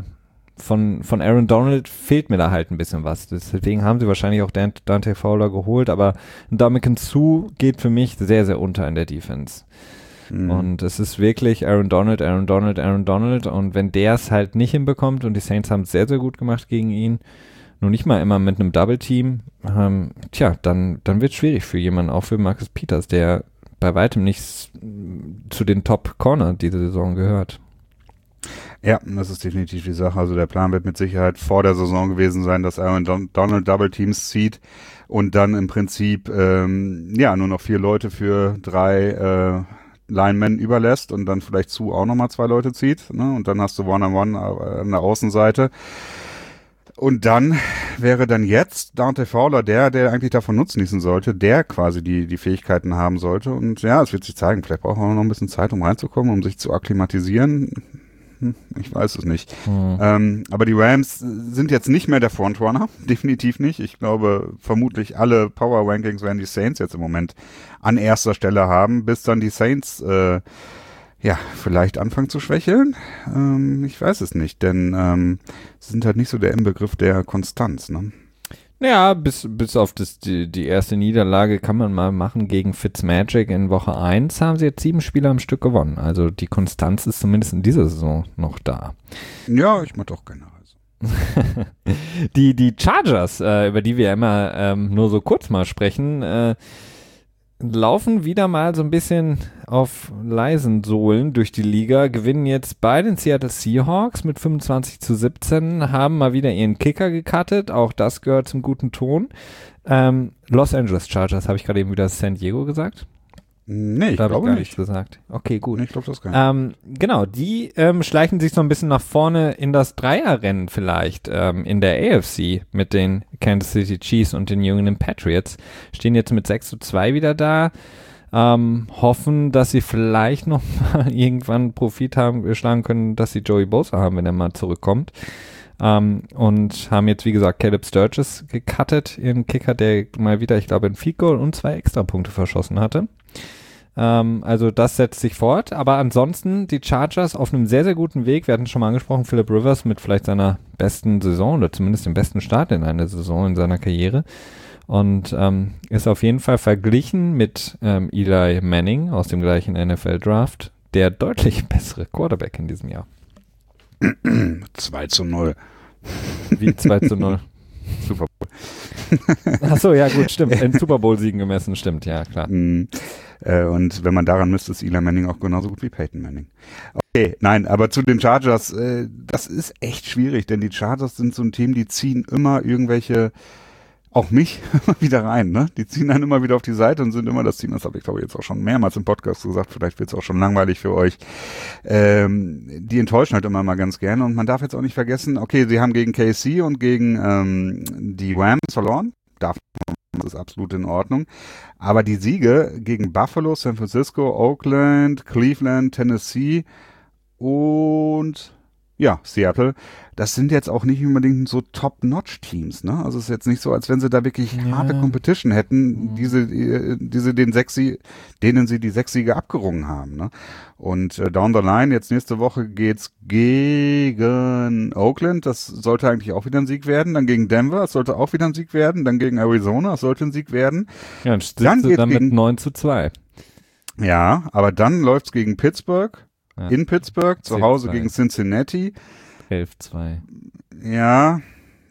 von Aaron Donald fehlt mir da halt ein bisschen was. Deswegen haben sie wahrscheinlich auch Dante Fowler geholt, aber Ndamukong Suh geht für mich sehr, sehr unter in der Defense. Und es ist wirklich Aaron Donald, und wenn der es halt nicht hinbekommt, und die Saints haben es sehr, sehr gut gemacht gegen ihn, nur nicht mal immer mit einem Double-Team, dann wird es schwierig für jemanden, auch für Marcus Peters, der bei weitem nicht zu den Top-Corner diese Saison gehört. Ja, das ist definitiv die Sache. Also der Plan wird mit Sicherheit vor der Saison gewesen sein, dass Aaron Donald Double Teams zieht und dann im Prinzip nur noch 4 Leute für 3 Linemen überlässt und dann vielleicht auch nochmal 2 Leute zieht, ne? Und dann hast du One-on-One an der Außenseite. Und dann wäre dann jetzt Dante Fowler der eigentlich davon nutzen sollte, der quasi die Fähigkeiten haben sollte. Und es wird sich zeigen, vielleicht braucht man noch ein bisschen Zeit, um reinzukommen, um sich zu akklimatisieren. Ich weiß es nicht. Aber die Rams sind jetzt nicht mehr der Frontrunner, definitiv nicht. Ich glaube, vermutlich alle Power Rankings werden die Saints jetzt im Moment an erster Stelle haben, bis dann die Saints vielleicht anfangen zu schwächeln. Ich weiß es nicht, denn sie sind halt nicht so der Inbegriff der Konstanz, ne? Ja, bis auf die erste Niederlage kann man mal machen gegen Fitzmagic in Woche 1, haben sie jetzt 7 Spiele am Stück gewonnen. Also die Konstanz ist zumindest in dieser Saison noch da. Ja, ich mach doch generell so. Die Chargers, über die wir immer nur so kurz mal sprechen, laufen wieder mal so ein bisschen auf leisen Sohlen durch die Liga, gewinnen jetzt bei den Seattle Seahawks mit 25-17, haben mal wieder ihren Kicker gecuttet, auch das gehört zum guten Ton. Los Angeles Chargers, habe ich gerade eben wieder San Diego gesagt? Nee, ich glaube gar nicht. nichts gesagt. Okay, gut. Nee, ich glaube das gar nicht. Genau, die schleichen sich so ein bisschen nach vorne in das Dreierrennen vielleicht in der AFC mit den Kansas City Chiefs und den New England Patriots. Stehen jetzt mit 6-2 wieder da. Hoffen, dass sie vielleicht noch mal irgendwann Profit schlagen können, dass sie Joey Bosa haben, wenn er mal zurückkommt. Und haben jetzt, wie gesagt, Caleb Sturgis gecuttet, ihren Kicker, der mal wieder, ich glaube, ein Field Goal und 2 Extrapunkte verschossen hatte. Also das setzt sich fort, aber ansonsten die Chargers auf einem sehr, sehr guten Weg. Wir hatten schon mal angesprochen, Philip Rivers mit vielleicht seiner besten Saison oder zumindest dem besten Start in einer Saison in seiner Karriere und ist auf jeden Fall verglichen mit Eli Manning aus dem gleichen NFL-Draft der deutlich bessere Quarterback in diesem Jahr. 2-0. Wie 2-0? Super Bowl. Achso, ja gut, stimmt. In Super Bowl-Siegen gemessen, stimmt, ja klar. Und wenn man daran misst, ist Eli Manning auch genauso gut wie Peyton Manning. Okay, nein, aber zu den Chargers, das ist echt schwierig, denn die Chargers sind so ein Team, die ziehen immer irgendwelche, auch mich, wieder rein, ne? Die ziehen dann immer wieder auf die Seite und sind immer das Team, das habe ich glaube ich jetzt auch schon mehrmals im Podcast gesagt, vielleicht wird es auch schon langweilig für euch. Die enttäuschen halt immer mal ganz gerne und man darf jetzt auch nicht vergessen, okay, sie haben gegen KC und gegen die Rams verloren, das ist absolut in Ordnung, aber die Siege gegen Buffalo, San Francisco, Oakland, Cleveland, Tennessee und ja, Seattle, das sind jetzt auch nicht unbedingt so Top-Notch-Teams, ne? Also es ist jetzt nicht so, als wenn sie da wirklich harte Competition hätten, denen sie die 6 Siege abgerungen haben, ne? Und down the line, jetzt nächste Woche geht's gegen Oakland, das sollte eigentlich auch wieder ein Sieg werden, dann gegen Denver, das sollte auch wieder ein Sieg werden, dann gegen Arizona, das sollte ein Sieg werden. Ja, dann geht's dann mit 9-2. Ja, aber dann läuft's gegen Pittsburgh. Ja. In Pittsburgh, zu Hause 10-2. gegen Cincinnati. 11-2. Ja.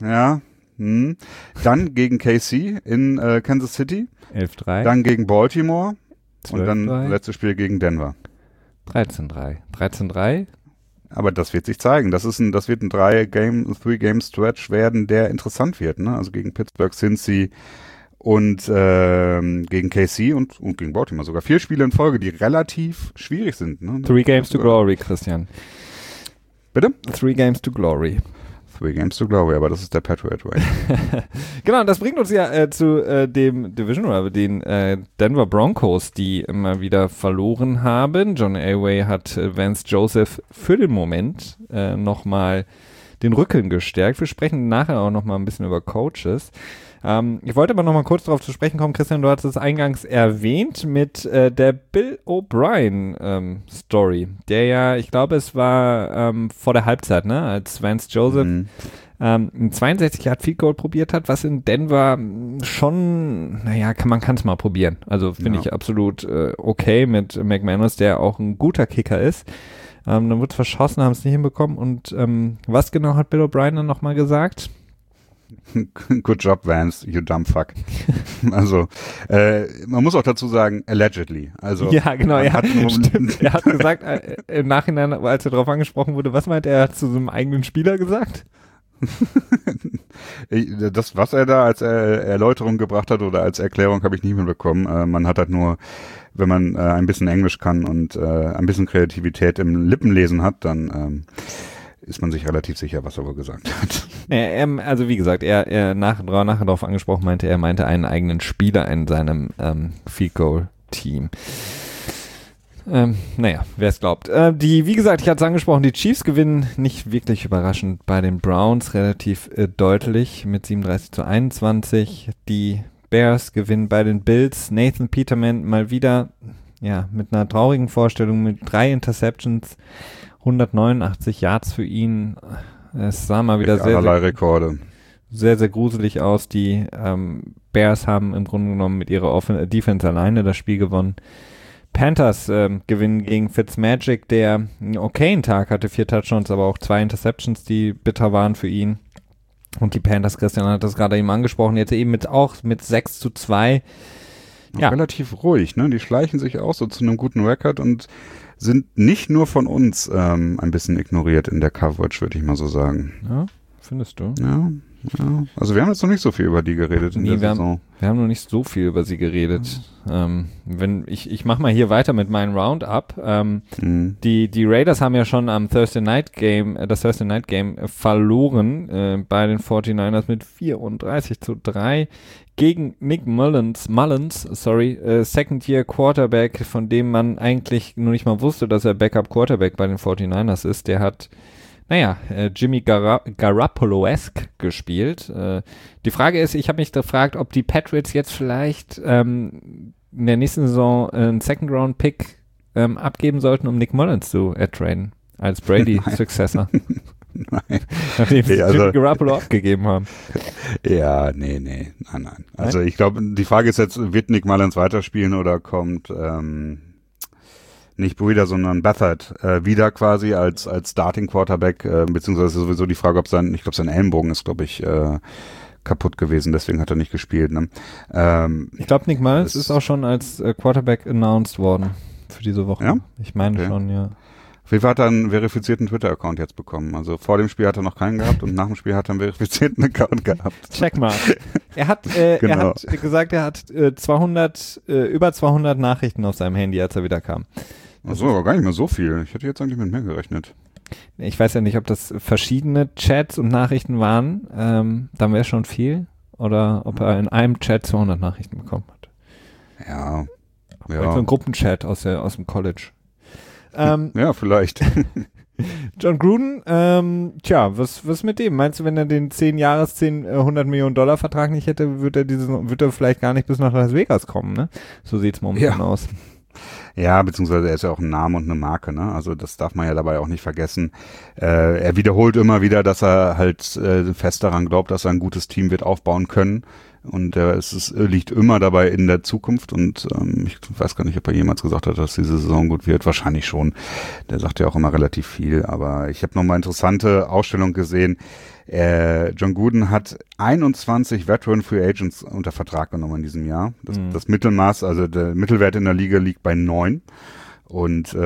Dann gegen KC in Kansas City. 11-3. Dann gegen Baltimore. 12-3. Und dann letztes Spiel gegen Denver. 13-3. 13-3. Aber das wird sich zeigen. Das wird ein 3-Game-Stretch werden, der interessant wird. Ne? Also gegen Pittsburgh, Cincy und gegen KC und gegen Baltimore sogar. 4 Spiele in Folge, die relativ schwierig sind. Ne? 3 Games to Glory, Christian. Bitte? 3 Games to Glory. 3 Games to Glory, aber das ist der Patriot Way. Genau, das bringt uns ja zu dem Division oder den Denver Broncos, die immer wieder verloren haben. John Elway hat Vance Joseph für den Moment nochmal den Rücken gestärkt. Wir sprechen nachher auch nochmal ein bisschen über Coaches. Ich wollte aber nochmal kurz darauf zu sprechen kommen, Christian, du hattest es eingangs erwähnt mit der Bill O'Brien Story, der ja, ich glaube, es war vor der Halbzeit, ne, als Vance Joseph ein 62 Yard Field Goal probiert hat, was in Denver schon, naja, man kann es mal probieren. Also finde ich absolut okay mit McManus, der auch ein guter Kicker ist. Dann wurde es verschossen, haben es nicht hinbekommen. Und was genau hat Bill O'Brien dann nochmal gesagt? Good job, Vance, you dumb fuck. Also, man muss auch dazu sagen, allegedly. Also, ja, genau, er hat gesagt, im Nachhinein, als er darauf angesprochen wurde, was meint er zu so einem eigenen Spieler gesagt? Das, was er da als Erläuterung gebracht hat oder als Erklärung, habe ich nicht mehr bekommen. Man hat halt nur, wenn man ein bisschen Englisch kann und ein bisschen Kreativität im Lippenlesen hat, dann ist man sich relativ sicher, was er wohl gesagt hat. Also wie gesagt, er nachher darauf angesprochen meinte einen eigenen Spieler in seinem Field Goal Team. Naja, wer es glaubt. Wie gesagt, ich hatte es angesprochen, die Chiefs gewinnen nicht wirklich überraschend bei den Browns, relativ deutlich mit 37-21. Die Bears gewinnen bei den Bills. Nathan Peterman mal wieder, ja, mit einer traurigen Vorstellung, mit 3 Interceptions, 189 Yards für ihn. Es sah mal wieder Rekorde. Sehr, sehr gruselig aus. Die Bears haben im Grunde genommen mit ihrer Defense alleine das Spiel gewonnen. Panthers gewinnen gegen Fitzmagic, der einen okayen Tag hatte, 4 Touchdowns, aber auch 2 Interceptions, die bitter waren für ihn. Und die Panthers, Christian hat das gerade eben angesprochen, jetzt eben mit 6-2. Ja. Relativ ruhig, ne? Die schleichen sich auch so zu einem guten Record und sind nicht nur von uns ein bisschen ignoriert in der Coverage, würde ich mal so sagen. Ja, findest du? Ja. Also wir haben jetzt noch nicht so viel über die geredet in der Saison. Wir haben noch nicht so viel über sie geredet. Ich mache mal hier weiter mit meinem Roundup. Die Raiders haben ja schon am das Thursday Night Game verloren bei den 49ers mit 34-3 gegen Nick Mullins, Second-Year Quarterback, von dem man eigentlich nur nicht mal wusste, dass er Backup Quarterback bei den 49ers ist. Der hat Jimmy Garoppolo-esque gespielt. Die Frage ist, ich habe mich gefragt, ob die Patriots jetzt vielleicht in der nächsten Saison einen Second-Round-Pick abgeben sollten, um Nick Mullins zu traden als Brady-Successor. Nein. Nachdem sie also, Jimmy Garoppolo abgegeben haben. Ja, nein. Also ich glaube, die Frage ist jetzt, wird Nick Mullins weiterspielen oder kommt nicht Breida, sondern Beathard wieder quasi als Starting Quarterback, beziehungsweise sowieso die Frage, ob sein Ellenbogen ist, glaube ich, kaputt gewesen, deswegen hat er nicht gespielt. Ne? Ich glaube, Nick Mullins ist auch schon als Quarterback announced worden für diese Woche. Ja? Ich meine schon, ja. Auf jeden Fall hat er einen verifizierten Twitter-Account jetzt bekommen. Also vor dem Spiel hat er noch keinen gehabt und nach dem Spiel hat er einen verifizierten Account gehabt. Check mal. Er hat gesagt, er hat über 200 Nachrichten auf seinem Handy, als er wieder kam. Achso, aber gar nicht mehr so viel. Ich hätte jetzt eigentlich mit mehr gerechnet. Ich weiß ja nicht, ob das verschiedene Chats und Nachrichten waren. Dann wäre es schon viel. Oder ob er in einem Chat 200 Nachrichten bekommen hat. Ja. So ein Gruppenchat aus dem College. Ja, vielleicht. John Gruden, was mit dem? Meinst du, wenn er den 100 Millionen Dollar Vertrag nicht hätte, würde er vielleicht gar nicht bis nach Las Vegas kommen, ne? So sieht's momentan aus. Ja, beziehungsweise er ist ja auch ein Name und eine Marke, ne? Also das darf man ja dabei auch nicht vergessen. Er wiederholt immer wieder, dass er halt fest daran glaubt, dass er ein gutes Team wird aufbauen können. Und es liegt immer dabei in der Zukunft und ich weiß gar nicht, ob er jemals gesagt hat, dass diese Saison gut wird. Wahrscheinlich schon. Der sagt ja auch immer relativ viel. Aber ich habe nochmal eine interessante Ausstellung gesehen. John Gruden hat 21 Veteran Free Agents unter Vertrag genommen in diesem Jahr. Das Mittelmaß, also der Mittelwert in der Liga liegt bei 9. Und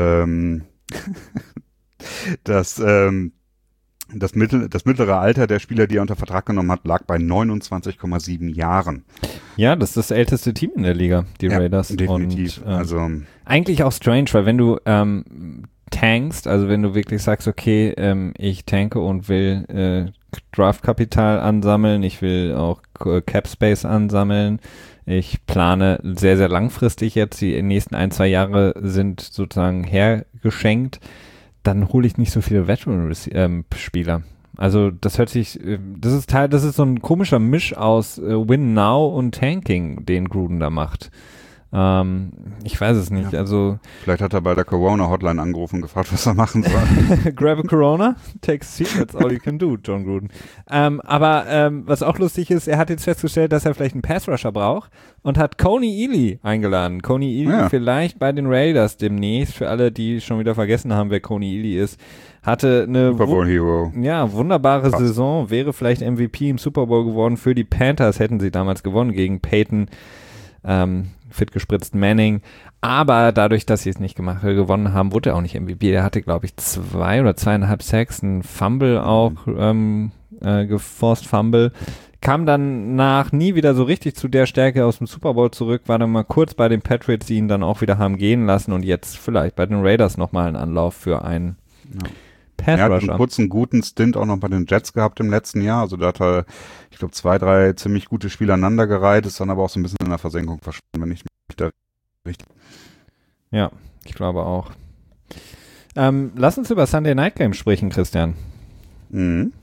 das mittlere Alter der Spieler, die er unter Vertrag genommen hat, lag bei 29,7 Jahren. Ja, das ist das älteste Team in der Liga, die Raiders. Definitiv. Und, eigentlich auch strange, weil wenn du tankst, also wenn du wirklich sagst, okay, ich tanke und will Draftkapital ansammeln, ich will auch Cap Space ansammeln, ich plane sehr, sehr langfristig jetzt, die nächsten 1-2 Jahre sind sozusagen hergeschenkt, dann hole ich nicht so viele Veteran-Spieler. Also das hört sich, das ist so ein komischer Misch aus Win Now und Tanking, den Gruden da macht. Ich weiß es nicht, also. Vielleicht hat er bei der Corona-Hotline angerufen und gefragt, was er machen soll. Grab a Corona, take a seat, that's all you can do, John Gruden. Aber was auch lustig ist, er hat jetzt festgestellt, dass er vielleicht einen Pass-Rusher braucht und hat Coney Ealy eingeladen. Coney Ealy vielleicht bei den Raiders demnächst, für alle, die schon wieder vergessen haben, wer Coney Ealy ist, hatte eine Super Bowl Hero. Ja, wunderbare Saison, wäre vielleicht MVP im Super Bowl geworden für die Panthers, hätten sie damals gewonnen gegen Peyton, fit gespritzten Manning, aber dadurch, dass sie es nicht gewonnen haben, wurde er auch nicht MVP. Er hatte, glaube ich, 2 oder 2,5 Sacks, ein Fumble auch, geforced Fumble, kam dann nie wieder so richtig zu der Stärke aus dem Super Bowl zurück, war dann mal kurz bei den Patriots, die ihn dann auch wieder haben gehen lassen und jetzt vielleicht bei den Raiders nochmal einen Anlauf für einen Pass-Rusher. Er hat einen kurzen, guten Stint auch noch bei den Jets gehabt im letzten Jahr. Also da hat er, ich glaube, 2, 3 ziemlich gute Spiele aneinandergereiht, ist dann aber auch so ein bisschen in der Versenkung verschwunden, wenn ich mich da richtig. Ja, ich glaube auch. Lass uns über Sunday Night Game sprechen, Christian. Mhm.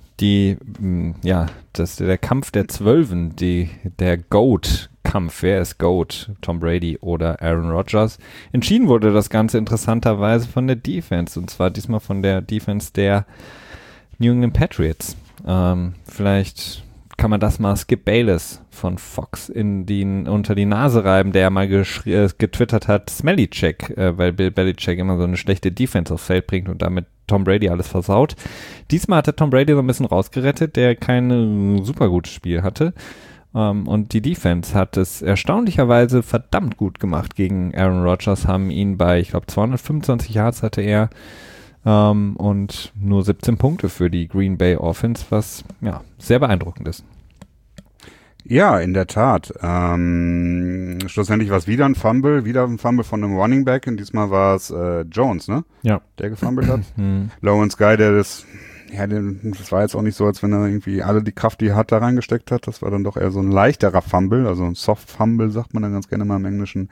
Der Kampf der Zwölfen, der GOAT-Kampf, wer ist GOAT, Tom Brady oder Aaron Rodgers? Entschieden wurde das Ganze interessanterweise von der Defense, und zwar diesmal von der Defense der New England Patriots. Vielleicht kann man das mal Skip Bayless von Fox unter die Nase reiben, der mal getwittert hat, Smelly-Check, weil Bill Belichick immer so eine schlechte Defense aufs Feld bringt und damit Tom Brady alles versaut. Diesmal hatte Tom Brady so ein bisschen rausgerettet, der kein super gutes Spiel hatte. Und die Defense hat es erstaunlicherweise verdammt gut gemacht gegen Aaron Rodgers, haben ihn bei, ich glaube, 225 Yards hatte er und nur 17 Punkte für die Green Bay Offense, was ja sehr beeindruckend ist. Ja, in der Tat. Schlussendlich war es wieder ein Fumble von einem Running Back, und diesmal war es Jones, ne? Ja. Der gefumbled hat. Lawrence Guy, das war jetzt auch nicht so, als wenn er irgendwie alle die Kraft, die er hat, da reingesteckt hat. Das war dann doch eher so ein leichterer Fumble, also ein Soft Fumble, sagt man dann ganz gerne mal im Englischen.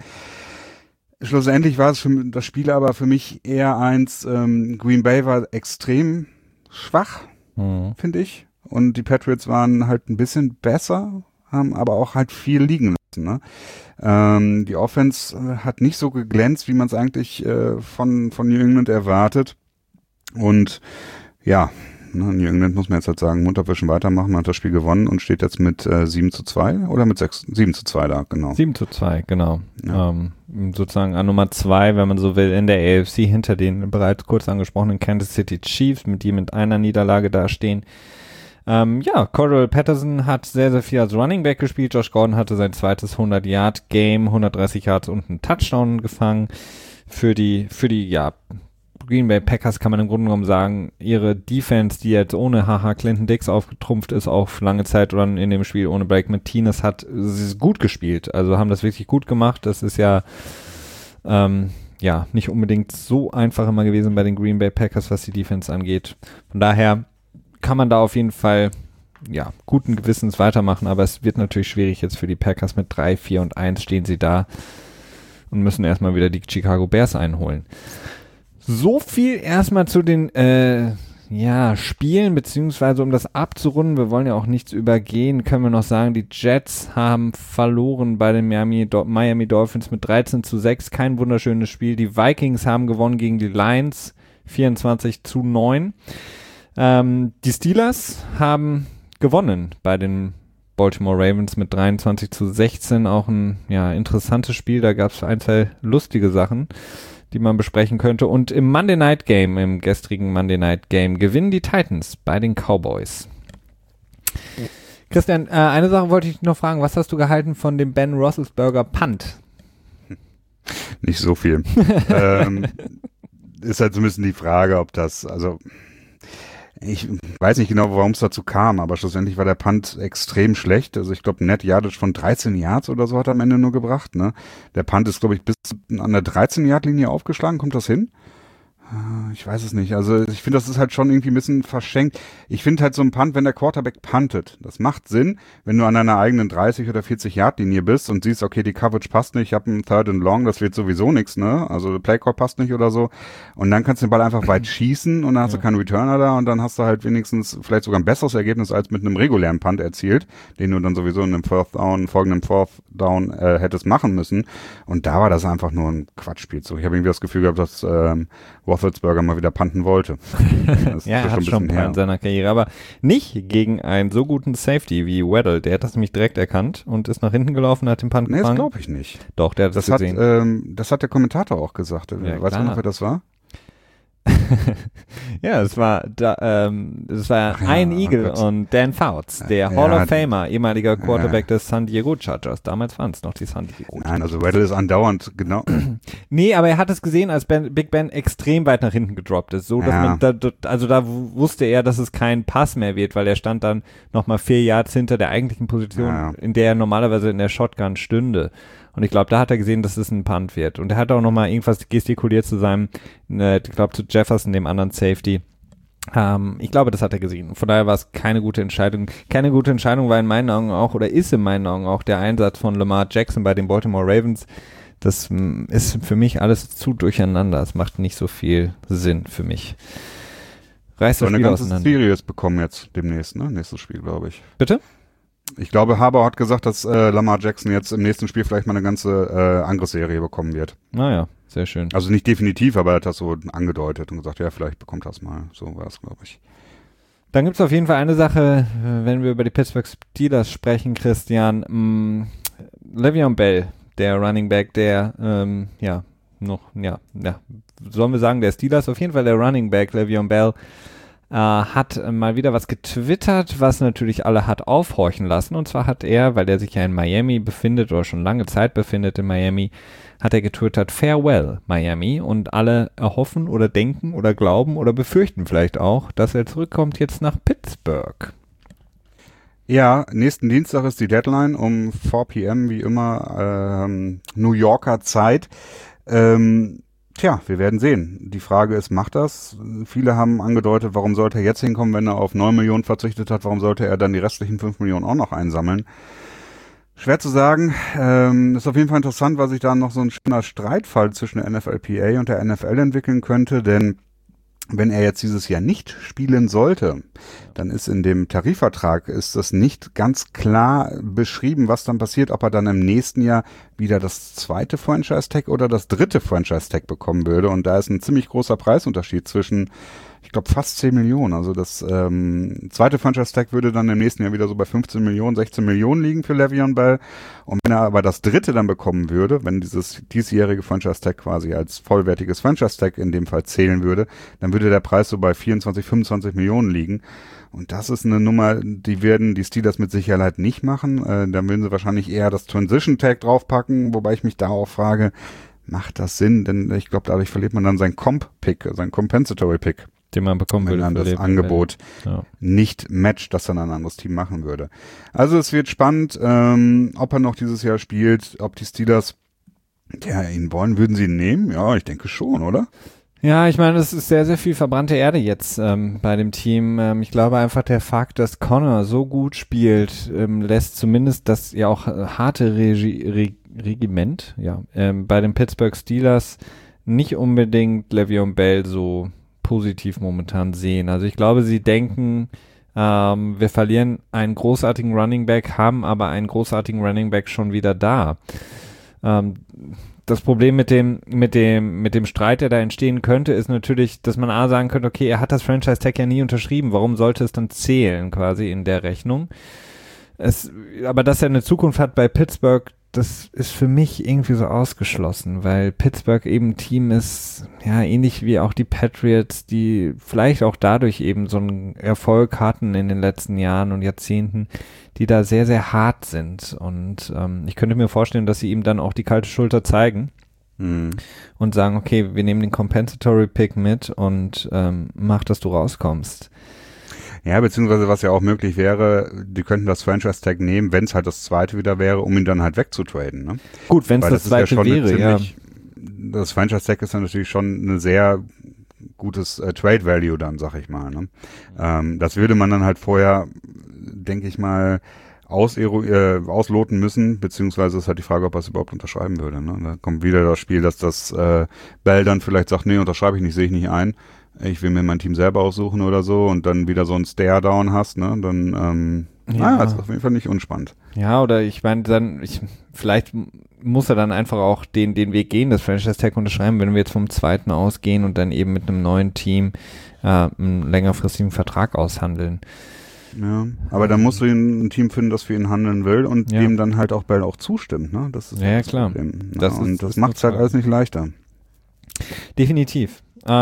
Schlussendlich war es das Spiel aber für mich eher eins, Green Bay war extrem schwach, finde ich. Und die Patriots waren halt ein bisschen besser, haben aber auch halt viel liegen lassen. Ne? Die Offense hat nicht so geglänzt, wie man es eigentlich von New England erwartet. Und ja, New England muss man jetzt halt sagen, Munterwischen weitermachen, man hat das Spiel gewonnen und steht jetzt mit 7-2 oder mit 7-2 da, genau. 7-2, genau. Ja. Sozusagen an Nummer 2, wenn man so will, in der AFC hinter den bereits kurz angesprochenen Kansas City Chiefs, die mit einer Niederlage dastehen. Cordell Patterson hat sehr, sehr viel als Running Back gespielt. Josh Gordon hatte sein zweites 100-Yard-Game, 130 Yards und einen Touchdown gefangen. Für die Green Bay Packers kann man im Grunde genommen sagen, ihre Defense, die jetzt ohne Clinton Dix aufgetrumpft ist, auch für lange Zeit oder in dem Spiel ohne Blake Martinez sie ist gut gespielt. Also haben das wirklich gut gemacht. Das ist ja nicht unbedingt so einfach immer gewesen bei den Green Bay Packers, was die Defense angeht. Von daher kann man da auf jeden Fall guten Gewissens weitermachen, aber es wird natürlich schwierig jetzt für die Packers. Mit 3-4-1 stehen sie da und müssen erstmal wieder die Chicago Bears einholen. So viel erstmal zu den Spielen, beziehungsweise um das abzurunden, wir wollen ja auch nichts übergehen, können wir noch sagen, die Jets haben verloren bei den Miami Dolphins mit 13-6, kein wunderschönes Spiel. Die Vikings haben gewonnen gegen die Lions 24-9. Die Steelers haben gewonnen bei den Baltimore Ravens mit 23-16, auch ein interessantes Spiel, da gab es ein, zwei lustige Sachen, die man besprechen könnte. Und im gestrigen Monday Night Game, gewinnen die Titans bei den Cowboys. Christian, eine Sache wollte ich noch fragen, was hast du gehalten von dem Ben Roethlisberger Punt? Nicht so viel. Ist halt so ein bisschen die Frage, ob das, ich weiß nicht genau, warum es dazu kam, aber schlussendlich war der Punt extrem schlecht. Also ich glaube, Net Yardage von 13 Yards oder so hat er am Ende nur gebracht. Ne? Der Punt ist, glaube ich, bis an der 13-Yard-Linie aufgeschlagen. Kommt das hin? Ich weiß es nicht. Also ich finde, das ist halt schon irgendwie ein bisschen verschenkt. Ich finde halt so ein Punt, wenn der Quarterback puntet, das macht Sinn, wenn du an deiner eigenen 30 oder 40 Yard Linie bist und siehst, okay, die Coverage passt nicht, ich habe einen Third and Long, das wird sowieso nichts, ne? Also der Playcall passt nicht oder so. Und dann kannst du den Ball einfach weit schießen und dann hast du keinen Returner da und dann hast du halt wenigstens vielleicht sogar ein besseres Ergebnis als mit einem regulären Punt erzielt, den du dann sowieso in einem folgenden Fourth Down hättest machen müssen. Und da war das einfach nur ein Quatschspielzug. Ich habe irgendwie das Gefühl gehabt, dass Roethlisberger mal wieder punten wollte. Das er hat schon ein paar in seiner Karriere, aber nicht gegen einen so guten Safety wie Weddle. Der hat das nämlich direkt erkannt und ist nach hinten gelaufen, hat den Punt gefangen. Nee, das glaube ich nicht. Doch, der hat das gesehen. Das hat der Kommentator auch gesagt. Ja, weißt du noch, wer das war? Ja, es war Ian Eagle und Dan Fouts, der Hall of Famer, ehemaliger Quarterback des San Diego Chargers. Damals waren es noch die San Diego Chargers. Nein, also Weddle ist andauernd, genau. Nee, aber er hat es gesehen, als Big Ben extrem weit nach hinten gedroppt ist. So, dass man da wusste er, dass es kein Pass mehr wird, weil er stand dann nochmal 4 Yards hinter der eigentlichen Position, in der er normalerweise in der Shotgun stünde. Und ich glaube, da hat er gesehen, dass es ein Punt wird. Und er hat auch nochmal irgendwas gestikuliert zu seinem, ich glaube zu Jefferson, dem anderen Safety. Ich glaube, das hat er gesehen. Von daher war es keine gute Entscheidung. Keine gute Entscheidung war in meinen Augen auch, oder ist in meinen Augen auch der Einsatz von Lamar Jackson bei den Baltimore Ravens. Das ist für mich alles zu durcheinander. Es macht nicht so viel Sinn für mich. Reißt das Spiel auseinander. Eine ganze Series bekommen jetzt demnächst, ne? Nächstes Spiel, glaube ich. Bitte? Ich glaube, Harbaugh hat gesagt, dass Lamar Jackson jetzt im nächsten Spiel vielleicht mal eine ganze Angriffsserie bekommen wird. Naja, sehr schön. Also nicht definitiv, aber er hat das so angedeutet und gesagt, ja, vielleicht bekommt das mal. So war es, glaube ich. Dann gibt es auf jeden Fall eine Sache, wenn wir über die Pittsburgh Steelers sprechen, Christian. Le'Veon Bell, der Running Back, der, sollen wir sagen, der Steelers, auf jeden Fall der Running Back, Le'Veon Bell, hat mal wieder was getwittert, was natürlich alle hat aufhorchen lassen. Und zwar hat er, weil er sich ja in Miami befindet oder schon lange Zeit befindet in Miami, hat er getwittert, Farewell Miami. Und alle erhoffen oder denken oder glauben oder befürchten vielleicht auch, dass er zurückkommt jetzt nach Pittsburgh. Ja, nächsten Dienstag ist die Deadline um 4 p.m. wie immer New Yorker Zeit. Tja, wir werden sehen. Die Frage ist, macht das? Viele haben angedeutet, warum sollte er jetzt hinkommen, wenn er auf 9 Millionen verzichtet hat? Warum sollte er dann die restlichen 5 Millionen auch noch einsammeln? Schwer zu sagen. Ist auf jeden Fall interessant, weil sich da noch so ein schöner Streitfall zwischen der NFLPA und der NFL entwickeln könnte, denn wenn er jetzt dieses Jahr nicht spielen sollte, dann ist in dem Tarifvertrag ist das nicht ganz klar beschrieben, was dann passiert, ob er dann im nächsten Jahr wieder das zweite Franchise-Tag oder das dritte Franchise-Tag bekommen würde. Und da ist ein ziemlich großer Preisunterschied zwischen, ich glaube, fast 10 Millionen. Also das zweite Franchise-Tag würde dann im nächsten Jahr wieder so bei 15 Millionen, 16 Millionen liegen für Le'Veon Bell. Und wenn er aber das dritte dann bekommen würde, wenn dieses diesjährige Franchise-Tag quasi als vollwertiges Franchise-Tag in dem Fall zählen würde, dann würde der Preis so bei 24, 25 Millionen liegen. Und das ist eine Nummer, die werden die Steelers mit Sicherheit nicht machen. Dann würden sie wahrscheinlich eher das Transition-Tag draufpacken, wobei ich mich da auch frage, macht das Sinn? Denn ich glaube, dadurch verliert man dann seinen Comp-Pick, seinen Compensatory-Pick, den man bekommen würde. Wenn dann das Angebot nicht matcht, das dann ein anderes Team machen würde. Also es wird spannend, ob er noch dieses Jahr spielt, ob die Steelers ihn wollen. Würden sie ihn nehmen? Ja, ich denke schon, oder? Ja, ich meine, es ist sehr, sehr viel verbrannte Erde jetzt bei dem Team. Ich glaube einfach, der Fakt, dass Connor so gut spielt, lässt zumindest das ja auch harte Regiment bei den Pittsburgh Steelers nicht unbedingt Le'Veon Bell so positiv momentan sehen. Also ich glaube, sie denken, wir verlieren einen großartigen Running Back, haben aber einen großartigen Running Back schon wieder da. Das Problem mit dem Streit, der da entstehen könnte, ist natürlich, dass man sagen könnte, okay, er hat das Franchise-Tag ja nie unterschrieben, warum sollte es dann zählen quasi in der Rechnung? Aber dass er eine Zukunft hat bei Pittsburgh, das ist für mich irgendwie so ausgeschlossen, weil Pittsburgh eben ein Team ist, ja, ähnlich wie auch die Patriots, die vielleicht auch dadurch eben so einen Erfolg hatten in den letzten Jahren und Jahrzehnten, die da sehr, sehr hart sind. Und ich könnte mir vorstellen, dass sie ihm dann auch die kalte Schulter zeigen und sagen, okay, wir nehmen den Compensatory Pick mit und mach, dass du rauskommst. Ja, beziehungsweise was ja auch möglich wäre, die könnten das Franchise-Tag nehmen, wenn es halt das zweite wieder wäre, um ihn dann halt wegzutraden. Ne? Gut, wenn es das zweite wäre, ja. Das Franchise-Tag ist dann natürlich schon ein sehr gutes Trade-Value dann, sag ich mal. Ne? Das würde man dann halt vorher, denke ich mal, ausloten müssen, beziehungsweise ist halt die Frage, ob er es überhaupt unterschreiben würde. Ne? Da kommt wieder das Spiel, dass das Bell dann vielleicht sagt, nee, unterschreibe ich nicht, sehe ich nicht ein. Ich will mir mein Team selber aussuchen oder so und dann wieder so ein Stare-Down hast, ne, dann, ist auf jeden Fall nicht unspannend. Ja, oder ich meine, vielleicht muss er dann einfach auch den Weg gehen, das Franchise-Tag unterschreiben, wenn wir jetzt vom zweiten ausgehen und dann eben mit einem neuen Team einen längerfristigen Vertrag aushandeln. Ja, aber dann musst du ein Team finden, das für ihn handeln will und dem dann halt auch Bell auch zustimmt, ne, das ist ja klar. Problem. Das macht es halt alles nicht leichter. Definitiv.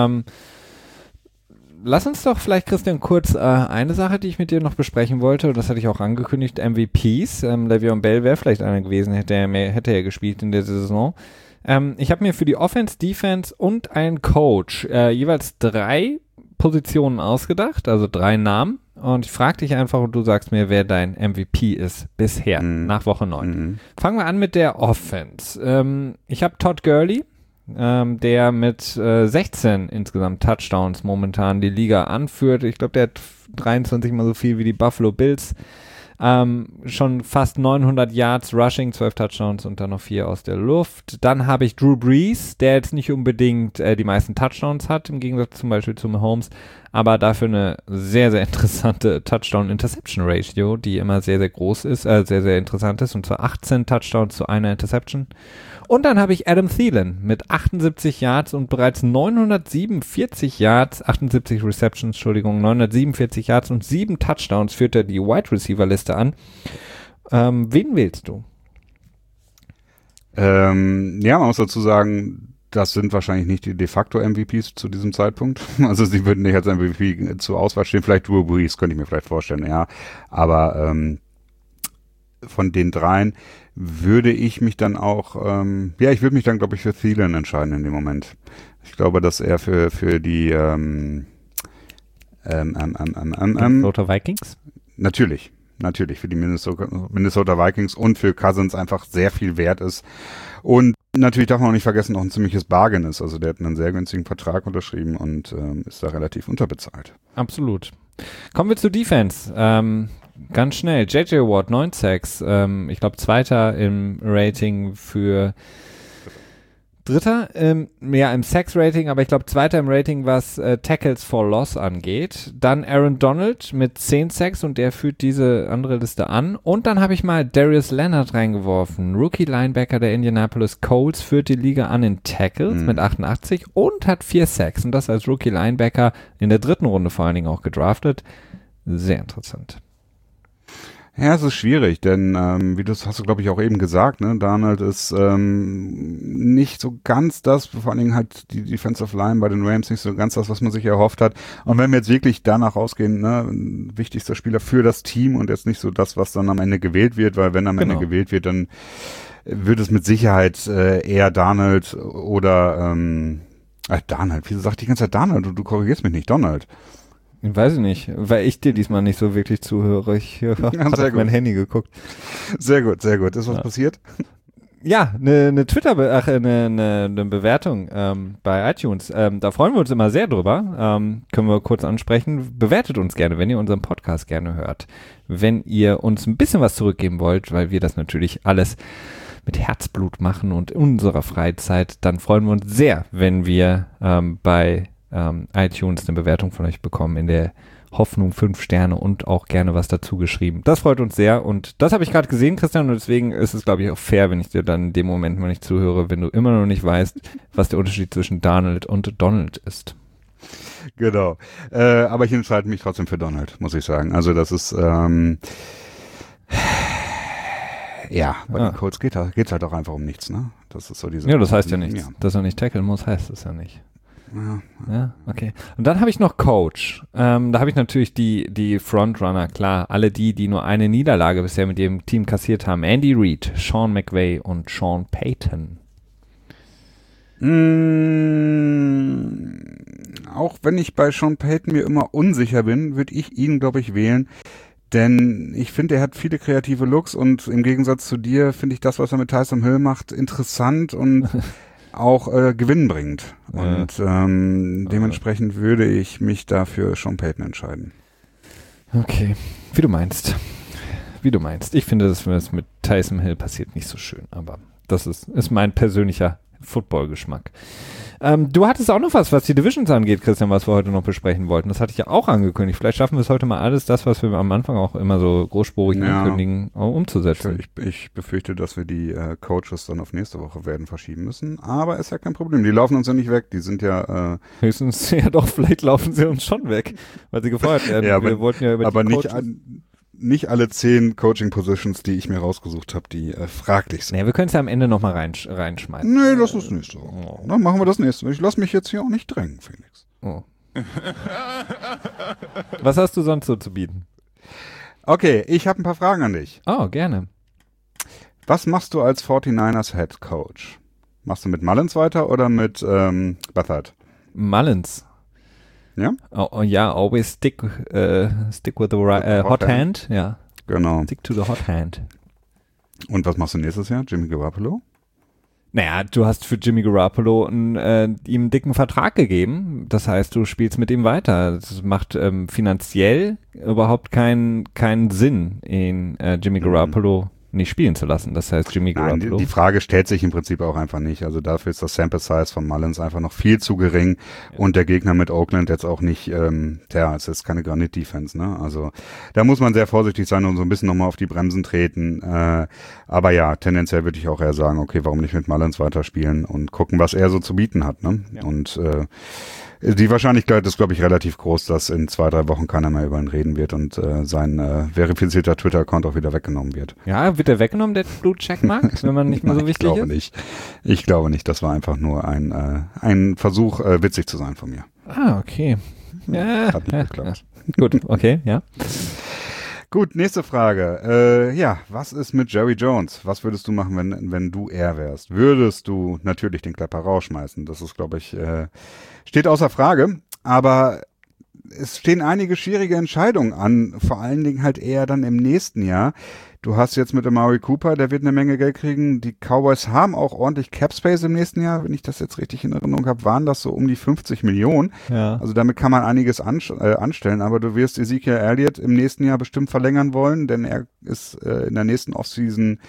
Lass uns doch vielleicht, Christian, kurz eine Sache, die ich mit dir noch besprechen wollte, und das hatte ich auch angekündigt, MVPs. Le'Veon Bell wäre vielleicht einer gewesen, hätte er gespielt in der Saison. Ich habe mir für die Offense, Defense und einen Coach jeweils 3 Positionen ausgedacht, also 3 Namen. Und ich frage dich einfach und du sagst mir, wer dein MVP ist bisher, nach Woche 9. Fangen wir an mit der Offense. Ich habe Todd Gurley, der mit 16 insgesamt Touchdowns momentan die Liga anführt. Ich glaube, der hat 23 mal so viel wie die Buffalo Bills. Schon fast 900 Yards Rushing, 12 Touchdowns und dann noch 4 aus der Luft. Dann habe ich Drew Brees, der jetzt nicht unbedingt die meisten Touchdowns hat, im Gegensatz zum Beispiel zu Mahomes, aber dafür eine sehr, sehr interessante Touchdown-Interception-Ratio, die immer sehr, sehr groß ist, sehr, sehr interessant ist, und zwar 18 Touchdowns zu einer Interception. Und dann habe ich Adam Thielen mit 78 Yards und bereits 947 Yards, 78 Receptions, 947 Yards und 7 Touchdowns führt er die Wide Receiver Liste an. Wen wählst du? Man muss dazu sagen, das sind wahrscheinlich nicht die de facto MVPs zu diesem Zeitpunkt. Also sie würden nicht als MVP zur Auswahl stehen. Vielleicht Drew Brees, könnte ich mir vielleicht vorstellen, ja. Aber von den 3 würde ich mich dann auch, ich würde mich dann, glaube ich, für Thielen entscheiden in dem Moment. Ich glaube, dass er für die Minnesota Vikings? Natürlich, für die Minnesota Vikings und für Cousins einfach sehr viel wert ist. Und natürlich darf man auch nicht vergessen, auch ein ziemliches Bargain ist. Also der hat einen sehr günstigen Vertrag unterschrieben und ist da relativ unterbezahlt. Absolut. Kommen wir zur Defense. Ganz schnell, J.J. Watt, 9 Sacks, ich glaube 2. im Rating für Dritter, im Sacks-Rating, aber ich glaube Zweiter im Rating, was Tackles for Loss angeht. Dann Aaron Donald mit 10 Sacks und der führt diese andere Liste an. Und dann habe ich mal Darius Leonard reingeworfen. Rookie-Linebacker der Indianapolis Colts, führt die Liga an in Tackles mit 88 und hat 4 Sacks. Und das als Rookie-Linebacker in der 3. Runde vor allen Dingen auch gedraftet. Sehr interessant. Ja, es ist schwierig, denn wie hast du, glaube ich, auch eben gesagt, ne, Darnold ist nicht so ganz das, vor allen Dingen halt die Defensive Line bei den Rams nicht so ganz das, was man sich erhofft hat. Und wenn wir jetzt wirklich danach ausgehen, ne, wichtigster Spieler für das Team und jetzt nicht so das, was dann am Ende gewählt wird, weil wenn am Ende gewählt wird, dann wird es mit Sicherheit eher Darnold oder Darnold, wieso sagt die ganze Zeit Darnold und du korrigierst mich nicht, Donald? Weiß ich nicht, weil ich dir diesmal nicht so wirklich zuhöre. Ich habe auf mein Handy geguckt. Sehr gut, sehr gut. Ist was passiert? Ja, eine eine Bewertung bei iTunes. Da freuen wir uns immer sehr drüber. Können wir kurz ansprechen. Bewertet uns gerne, wenn ihr unseren Podcast gerne hört. Wenn ihr uns ein bisschen was zurückgeben wollt, weil wir das natürlich alles mit Herzblut machen und in unserer Freizeit, dann freuen wir uns sehr, wenn wir bei iTunes eine Bewertung von euch bekommen, in der Hoffnung 5 Sterne und auch gerne was dazu geschrieben. Das freut uns sehr und das habe ich gerade gesehen, Christian, und deswegen ist es, glaube ich, auch fair, wenn ich dir dann in dem Moment mal nicht zuhöre, wenn du immer noch nicht weißt, was der Unterschied zwischen Darnold und Donald ist. Genau. Aber ich entscheide mich trotzdem für Donald, muss ich sagen. Also das ist ja, bei den Colts geht's halt auch einfach um nichts, ne? Das ist so diese. Ja, das heißt ja nichts. Ja. Dass er nicht tackeln muss, heißt es ja nicht. Ja, okay. Und dann habe ich noch Coach. Da habe ich natürlich die Frontrunner, klar. Alle die nur eine Niederlage bisher mit ihrem Team kassiert haben. Andy Reid, Sean McVay und Sean Payton. Auch wenn ich bei Sean Payton mir immer unsicher bin, würde ich ihn, glaube ich, wählen. Denn ich finde, er hat viele kreative Looks und im Gegensatz zu dir finde ich das, was er mit Taysom Hill macht, interessant und auch gewinnbringend. Und dementsprechend würde ich mich dafür Sean Payton entscheiden. Okay, wie du meinst. Ich finde, das mit Taysom Hill passiert nicht so schön, aber das ist mein persönlicher Football-Geschmack. Du hattest auch noch was die Divisions angeht, Christian, was wir heute noch besprechen wollten. Das hatte ich ja auch angekündigt. Vielleicht schaffen wir es heute mal alles, das, was wir am Anfang auch immer so großspurig ankündigen, umzusetzen. Ich befürchte, dass wir die Coaches dann auf nächste Woche werden verschieben müssen. Aber ist ja kein Problem. Die laufen uns ja nicht weg. Die sind ja höchstens, ja doch, vielleicht laufen sie uns schon weg, weil sie gefeuert werden. Ja, wir wollten ja über aber die Coaches. Nicht alle 10 Coaching-Positions, die ich mir rausgesucht habe, die fraglich sind. Naja, wir können es ja am Ende nochmal reinschmeißen. Nee, das ist nicht so. Dann machen wir das nächste. Ich lasse mich jetzt hier auch nicht drängen, Felix. Oh. Was hast du sonst so zu bieten? Okay, ich habe ein paar Fragen an dich. Oh, gerne. Was machst du als 49ers Head Coach? Machst du mit Mullins weiter oder mit Beathard? Mullins. Ja? Oh, ja, always stick with the hot hand. Ja. Genau. Stick to the hot hand. Und was machst du nächstes Jahr? Jimmy Garoppolo? Naja, du hast für Jimmy Garoppolo ihm einen dicken Vertrag gegeben. Das heißt, du spielst mit ihm weiter. Das macht finanziell überhaupt keinen Sinn, ihn Jimmy Garoppolo nicht spielen zu lassen. Das heißt, Jimmy Garoppolo. Nein, die Frage stellt sich im Prinzip auch einfach nicht. Also dafür ist das Sample Size von Mullins einfach noch viel zu gering und der Gegner mit Oakland jetzt auch nicht, es ist keine Granit-Defense, ne? Also da muss man sehr vorsichtig sein und so ein bisschen nochmal auf die Bremsen treten. Aber ja, tendenziell würde ich auch eher sagen, okay, warum nicht mit Mullins weiterspielen und gucken, was er so zu bieten hat, ne? Ja. Und die Wahrscheinlichkeit ist, glaube ich, relativ groß, dass in 2-3 Wochen keiner mehr über ihn reden wird und sein verifizierter Twitter-Account auch wieder weggenommen wird. Ja, wird der weggenommen, der Blue Checkmark, wenn man nicht mehr so wichtig ist? Ich glaube nicht. Das war einfach nur ein Versuch, witzig zu sein von mir. Ah, okay. Ja, hat nicht geklappt. Ja. Gut, okay, ja. Gut, nächste Frage. Was ist mit Jerry Jones? Was würdest du machen, wenn du er wärst? Würdest du natürlich den Klapper rausschmeißen? Das ist, glaube ich, steht außer Frage. Aber es stehen einige schwierige Entscheidungen an. Vor allen Dingen halt eher dann im nächsten Jahr. Du hast jetzt mit Amari Cooper, der wird eine Menge Geld kriegen. Die Cowboys haben auch ordentlich Cap Space im nächsten Jahr. Wenn ich das jetzt richtig in Erinnerung habe, waren das so um die 50 Millionen. Ja. Also damit kann man einiges anstellen. Aber du wirst Ezekiel Elliott im nächsten Jahr bestimmt verlängern wollen, denn er ist in der nächsten Offseason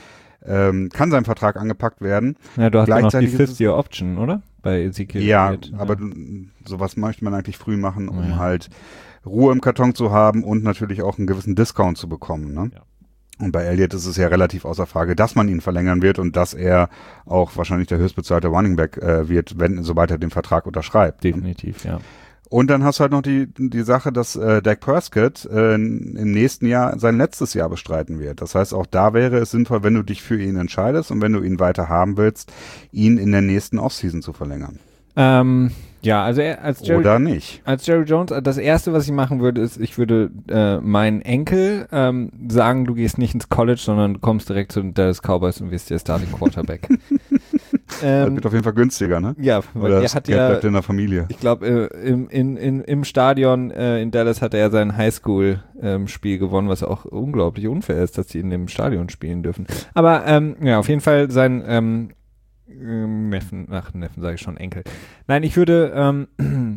kann sein Vertrag angepackt werden. Ja, du hast ja noch die Gleichzeitig ist es- 50-Year-Option, oder? Bei Ezekiel Ja, Elliott. aber sowas möchte man eigentlich früh machen, um Ja. halt Ruhe im Karton zu haben und natürlich auch einen gewissen Discount zu bekommen. Ne? Ja. Und bei Elliott ist es ja relativ außer Frage, dass man ihn verlängern wird und dass er auch wahrscheinlich der höchstbezahlte Running Back wird, sobald er den Vertrag unterschreibt. Definitiv, ja. Und dann hast du halt noch die Sache, dass Dak Prescott im nächsten Jahr sein letztes Jahr bestreiten wird. Das heißt, auch da wäre es sinnvoll, wenn du dich für ihn entscheidest und wenn du ihn weiter haben willst, ihn in der nächsten Offseason zu verlängern. Ja, also als Jerry Oder nicht. Als Jerry Jones, das Erste, was ich machen würde, ist, ich würde meinen Enkel sagen, du gehst nicht ins College, sondern du kommst direkt zu den Dallas Cowboys und wirst der Starting Quarterback. Das wird auf jeden Fall günstiger, ne? Ja, weil Oder er das hat Geld ja, bleibt in der Familie. ich glaube, im Stadion in Dallas hatte er sein Highschool-Spiel gewonnen, was auch unglaublich unfair ist, dass sie in dem Stadion spielen dürfen. Aber ja, auf jeden Fall sein Neffen sage ich schon, Enkel. Nein, ich würde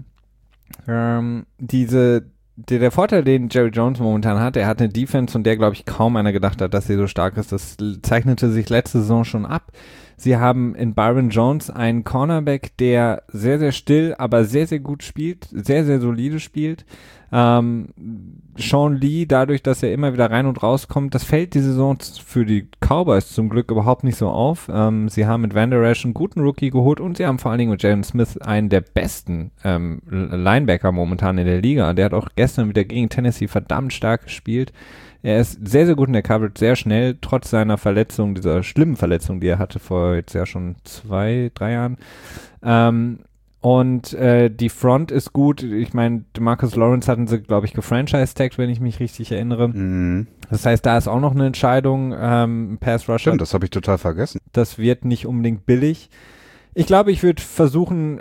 der Vorteil, den Jerry Jones momentan hat, er hat eine Defense, von der, glaube ich, kaum einer gedacht hat, dass sie so stark ist. Das zeichnete sich letzte Saison schon ab. Sie haben in Byron Jones einen Cornerback, der sehr, sehr still, aber sehr, sehr gut spielt, sehr, sehr solide spielt. Sean Lee, dadurch, dass er immer wieder rein und rauskommt, das fällt die Saison für die Cowboys zum Glück überhaupt nicht so auf. Sie haben mit Van Der Esch einen guten Rookie geholt und sie haben vor allen Dingen mit Jalen Smith einen der besten Linebacker momentan in der Liga. Der hat auch gestern wieder gegen Tennessee verdammt stark gespielt. Er ist sehr, sehr gut in der Coverage, sehr schnell, trotz seiner Verletzung, dieser schlimmen Verletzung, die er hatte vor jetzt ja schon 2-3 Jahren. Und die Front ist gut. Ich meine, Marcus Lawrence hatten sie, glaube ich, gefranchise-tagged, wenn ich mich richtig erinnere. Mhm. Das heißt, da ist auch noch eine Entscheidung, Pass Rusher. Stimmt, das habe ich total vergessen. Das wird nicht unbedingt billig. Ich glaube, ich würde versuchen,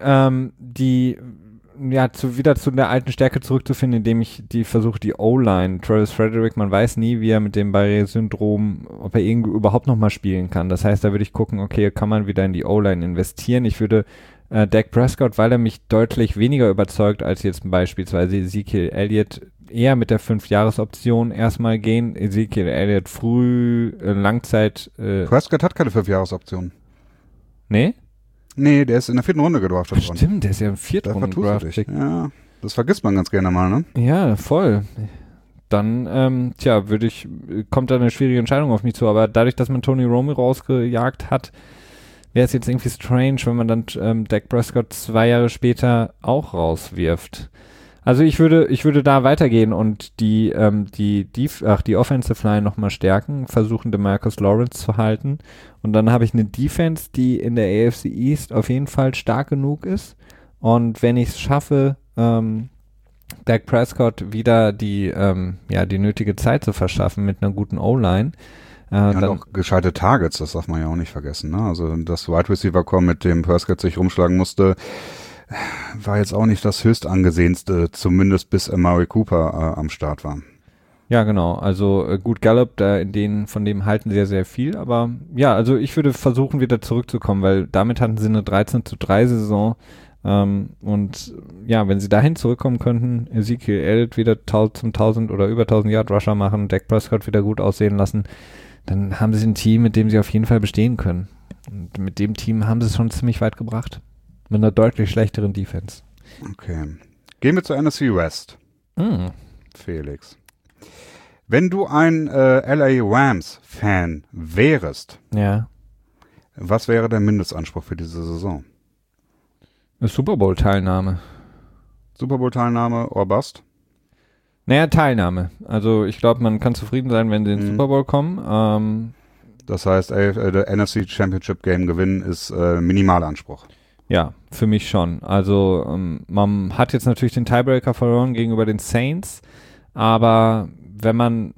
wieder zu der alten Stärke zurückzufinden, indem ich versuche, die O-Line, Travis Frederick, man weiß nie, wie er mit dem Barré-Syndrom, ob er irgendwie überhaupt nochmal spielen kann. Das heißt, da würde ich gucken, okay, kann man wieder in die O-Line investieren? Ich würde Dak Prescott, weil er mich deutlich weniger überzeugt als jetzt beispielsweise Ezekiel Elliott, eher mit der 5-Jahres-Option erstmal gehen. Ezekiel Elliott früh, Langzeit. Prescott hat keine 5-Jahres-Option. Nee? Nee, der ist in der 4. Runde gedraftet worden. Stimmt, der ist ja im Da 4. vertust du dich. Ja, das vergisst man ganz gerne mal, ne? Ja, voll. Dann, kommt da eine schwierige Entscheidung auf mich zu, aber dadurch, dass man Tony Romo rausgejagt hat, wäre es jetzt irgendwie strange, wenn man dann Dak Prescott 2 Jahre später auch rauswirft. Also ich würde da weitergehen und die Offensive Line nochmal stärken, versuchen DeMarcus Lawrence zu halten und dann habe ich eine Defense, die in der AFC East auf jeden Fall stark genug ist und wenn ich es schaffe, Dak Prescott wieder die nötige Zeit zu verschaffen mit einer guten O-Line. Ja, und Dann, auch gescheite Targets, das darf man ja auch nicht vergessen. Ne? Also das Wide Receiver Core, mit dem Prescott sich rumschlagen musste, war jetzt auch nicht das höchst angesehenste, zumindest bis Amari Cooper am Start war. ja, genau. Also gut, Gallup, von dem halten sehr, sehr viel. Aber ja, also ich würde versuchen, wieder zurückzukommen, weil damit hatten sie eine 13-3 Saison. Und ja, wenn sie dahin zurückkommen könnten, Ezekiel Elliott wieder zum 1000 oder über 1000 Yard Rusher machen, Dak Prescott wieder gut aussehen lassen, dann haben sie ein Team, mit dem sie auf jeden Fall bestehen können. Und mit dem Team haben sie es schon ziemlich weit gebracht. Mit einer deutlich schlechteren Defense. Okay. Gehen wir zur NFC West. Felix. Wenn du ein LA Rams Fan wärest, Ja. was wäre der Mindestanspruch für diese Saison? Eine Super Bowl Teilnahme. Super Bowl Teilnahme or bust? Naja, Teilnahme. Also ich glaube, man kann zufrieden sein, wenn sie in den Super Bowl kommen. Das heißt, der NFC Championship Game gewinnen ist Minimalanspruch. Ja, für mich schon. Also man hat jetzt natürlich den Tiebreaker verloren gegenüber den Saints, aber wenn man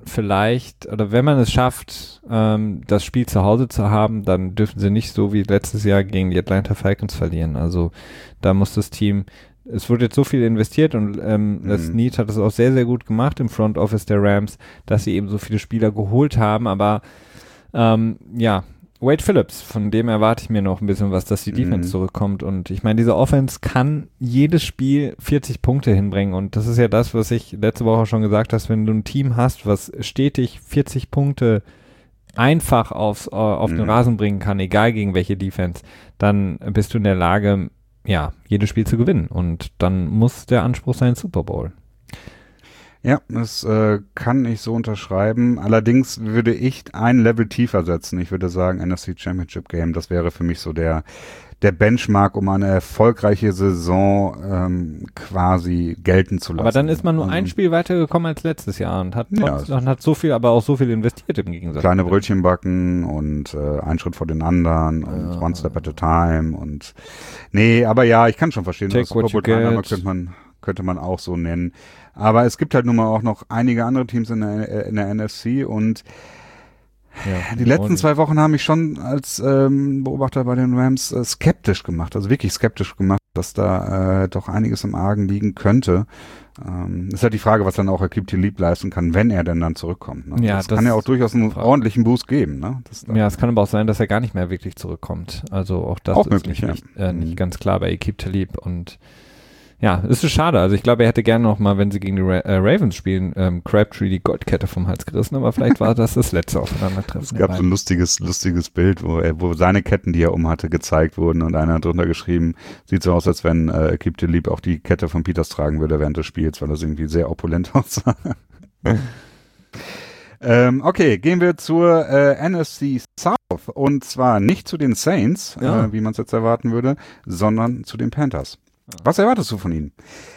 es schafft, das Spiel zu Hause zu haben, dann dürfen sie nicht so wie letztes Jahr gegen die Atlanta Falcons verlieren. Also da muss das Team, es wurde jetzt so viel investiert und das Need hat es auch sehr, sehr gut gemacht im Front Office der Rams, dass sie eben so viele Spieler geholt haben, aber Wade Phillips, von dem erwarte ich mir noch ein bisschen was, dass die Defense zurückkommt und ich meine, diese Offense kann jedes Spiel 40 Punkte hinbringen und das ist ja das, was ich letzte Woche schon gesagt habe, wenn du ein Team hast, was stetig 40 Punkte einfach auf den Rasen bringen kann, egal gegen welche Defense, dann bist du in der Lage, ja, jedes Spiel zu gewinnen. Und dann muss der Anspruch sein, Super Bowl. Ja, das kann ich so unterschreiben. Allerdings würde ich ein Level tiefer setzen. Ich würde sagen, NFC Championship Game, das wäre für mich so der Benchmark, um eine erfolgreiche Saison quasi gelten zu lassen. Aber dann ist man nur ein Spiel weitergekommen als letztes Jahr und hat so viel, aber auch so viel investiert im Gegensatz. Kleine Brötchen backen und ein Schritt vor den anderen und one step at a time und nee, aber ja, ich kann schon verstehen, das Super Bowl könnte man auch so nennen. Aber es gibt halt nun mal auch noch einige andere Teams in der NFC und die letzten 2 Wochen haben mich schon als Beobachter bei den Rams skeptisch gemacht, also wirklich skeptisch gemacht, dass da doch einiges im Argen liegen könnte. Ist halt die Frage, was dann auch Aqib Talib leisten kann, wenn er denn dann zurückkommt. Ne? Ja, das kann ja auch durchaus einen ordentlichen Boost geben. Ne? Es kann aber auch sein, dass er gar nicht mehr wirklich zurückkommt. Also auch das auch ist möglich, nicht ganz klar bei Aqib Talib und ja, es ist schade. Also ich glaube, er hätte gerne noch mal, wenn sie gegen die Ravens spielen, Crabtree die Goldkette vom Hals gerissen, aber vielleicht war das letzte Aufeinandertreffen. Es gab so ein lustiges Bild, wo seine Ketten, die er hatte, gezeigt wurden und einer hat drunter geschrieben, sieht so aus, als wenn Aqib Talib auch die Kette von Peters tragen würde während des Spiels, weil das irgendwie sehr opulent aussah. Okay, gehen wir zur NFC South und zwar nicht zu den Saints, wie man es jetzt erwarten würde, sondern zu den Panthers. Was erwartest du von ihnen?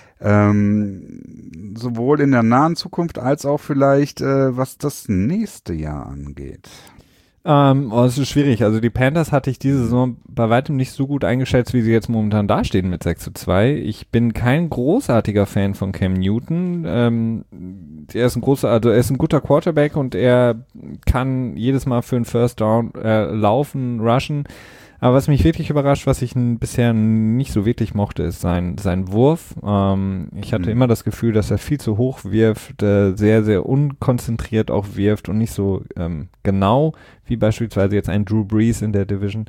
Sowohl in der nahen Zukunft als auch vielleicht, was das nächste Jahr angeht. Es ist schwierig. Also die Panthers hatte ich diese Saison bei weitem nicht so gut eingeschätzt, wie sie jetzt momentan dastehen mit 6-2. Ich bin kein großartiger Fan von Cam Newton. Er ist ein guter Quarterback und er kann jedes Mal für einen First Down laufen, rushen. Aber was mich wirklich überrascht, was ich bisher nicht so wirklich mochte, ist sein Wurf. Ich hatte immer das Gefühl, dass er viel zu hoch wirft, sehr, sehr unkonzentriert auch wirft und nicht so genau wie beispielsweise jetzt ein Drew Brees in der Division.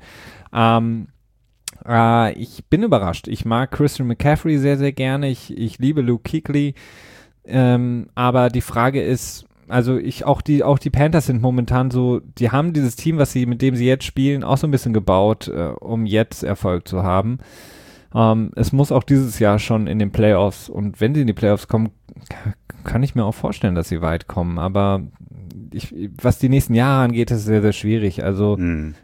Ich bin überrascht. Ich mag Christian McCaffrey sehr, sehr gerne. Ich liebe Luke Kuechly. Aber die Frage ist, also auch die Panthers sind momentan so, die haben dieses Team, mit dem sie jetzt spielen, auch so ein bisschen gebaut, um jetzt Erfolg zu haben. Es muss auch dieses Jahr schon in den Playoffs, und wenn sie in die Playoffs kommen, kann ich mir auch vorstellen, dass sie weit kommen, aber was die nächsten Jahre angeht, ist sehr, sehr schwierig. Also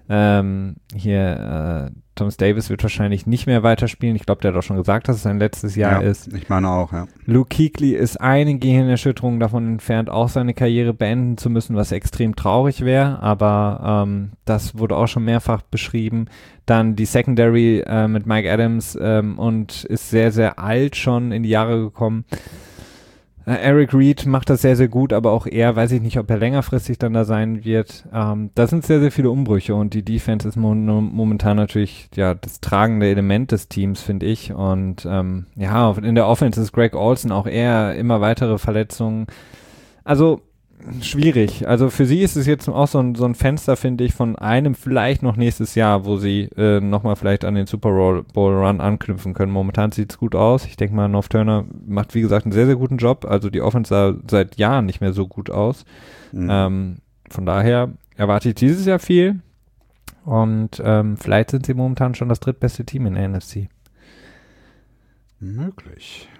Thomas Davis wird wahrscheinlich nicht mehr weiterspielen. Ich glaube, der hat auch schon gesagt, dass es sein letztes Jahr ist. Ich meine auch, ja. Luke Kuechly ist eine Gehirnerschütterung davon entfernt, auch seine Karriere beenden zu müssen, was extrem traurig wäre, aber das wurde auch schon mehrfach beschrieben. Dann die Secondary mit Mike Adams und ist sehr, sehr alt schon in die Jahre gekommen. Eric Reed macht das sehr, sehr gut, aber auch er, weiß ich nicht, ob er längerfristig dann da sein wird. Da sind sehr, sehr viele Umbrüche und die Defense ist momentan natürlich das tragende Element des Teams, finde ich. Und in der Offense ist Greg Olsen, auch er, immer weitere Verletzungen. Also schwierig. Also für sie ist es jetzt auch so ein Fenster, finde ich, von einem vielleicht noch nächstes Jahr, wo sie nochmal vielleicht an den Super Bowl Run anknüpfen können. Momentan sieht es gut aus. Ich denke mal, North Turner macht, wie gesagt, einen sehr, sehr guten Job. Also die Offense sah seit Jahren nicht mehr so gut aus. Von daher erwarte ich dieses Jahr viel. Und vielleicht sind sie momentan schon das drittbeste Team in der NFC. Möglich.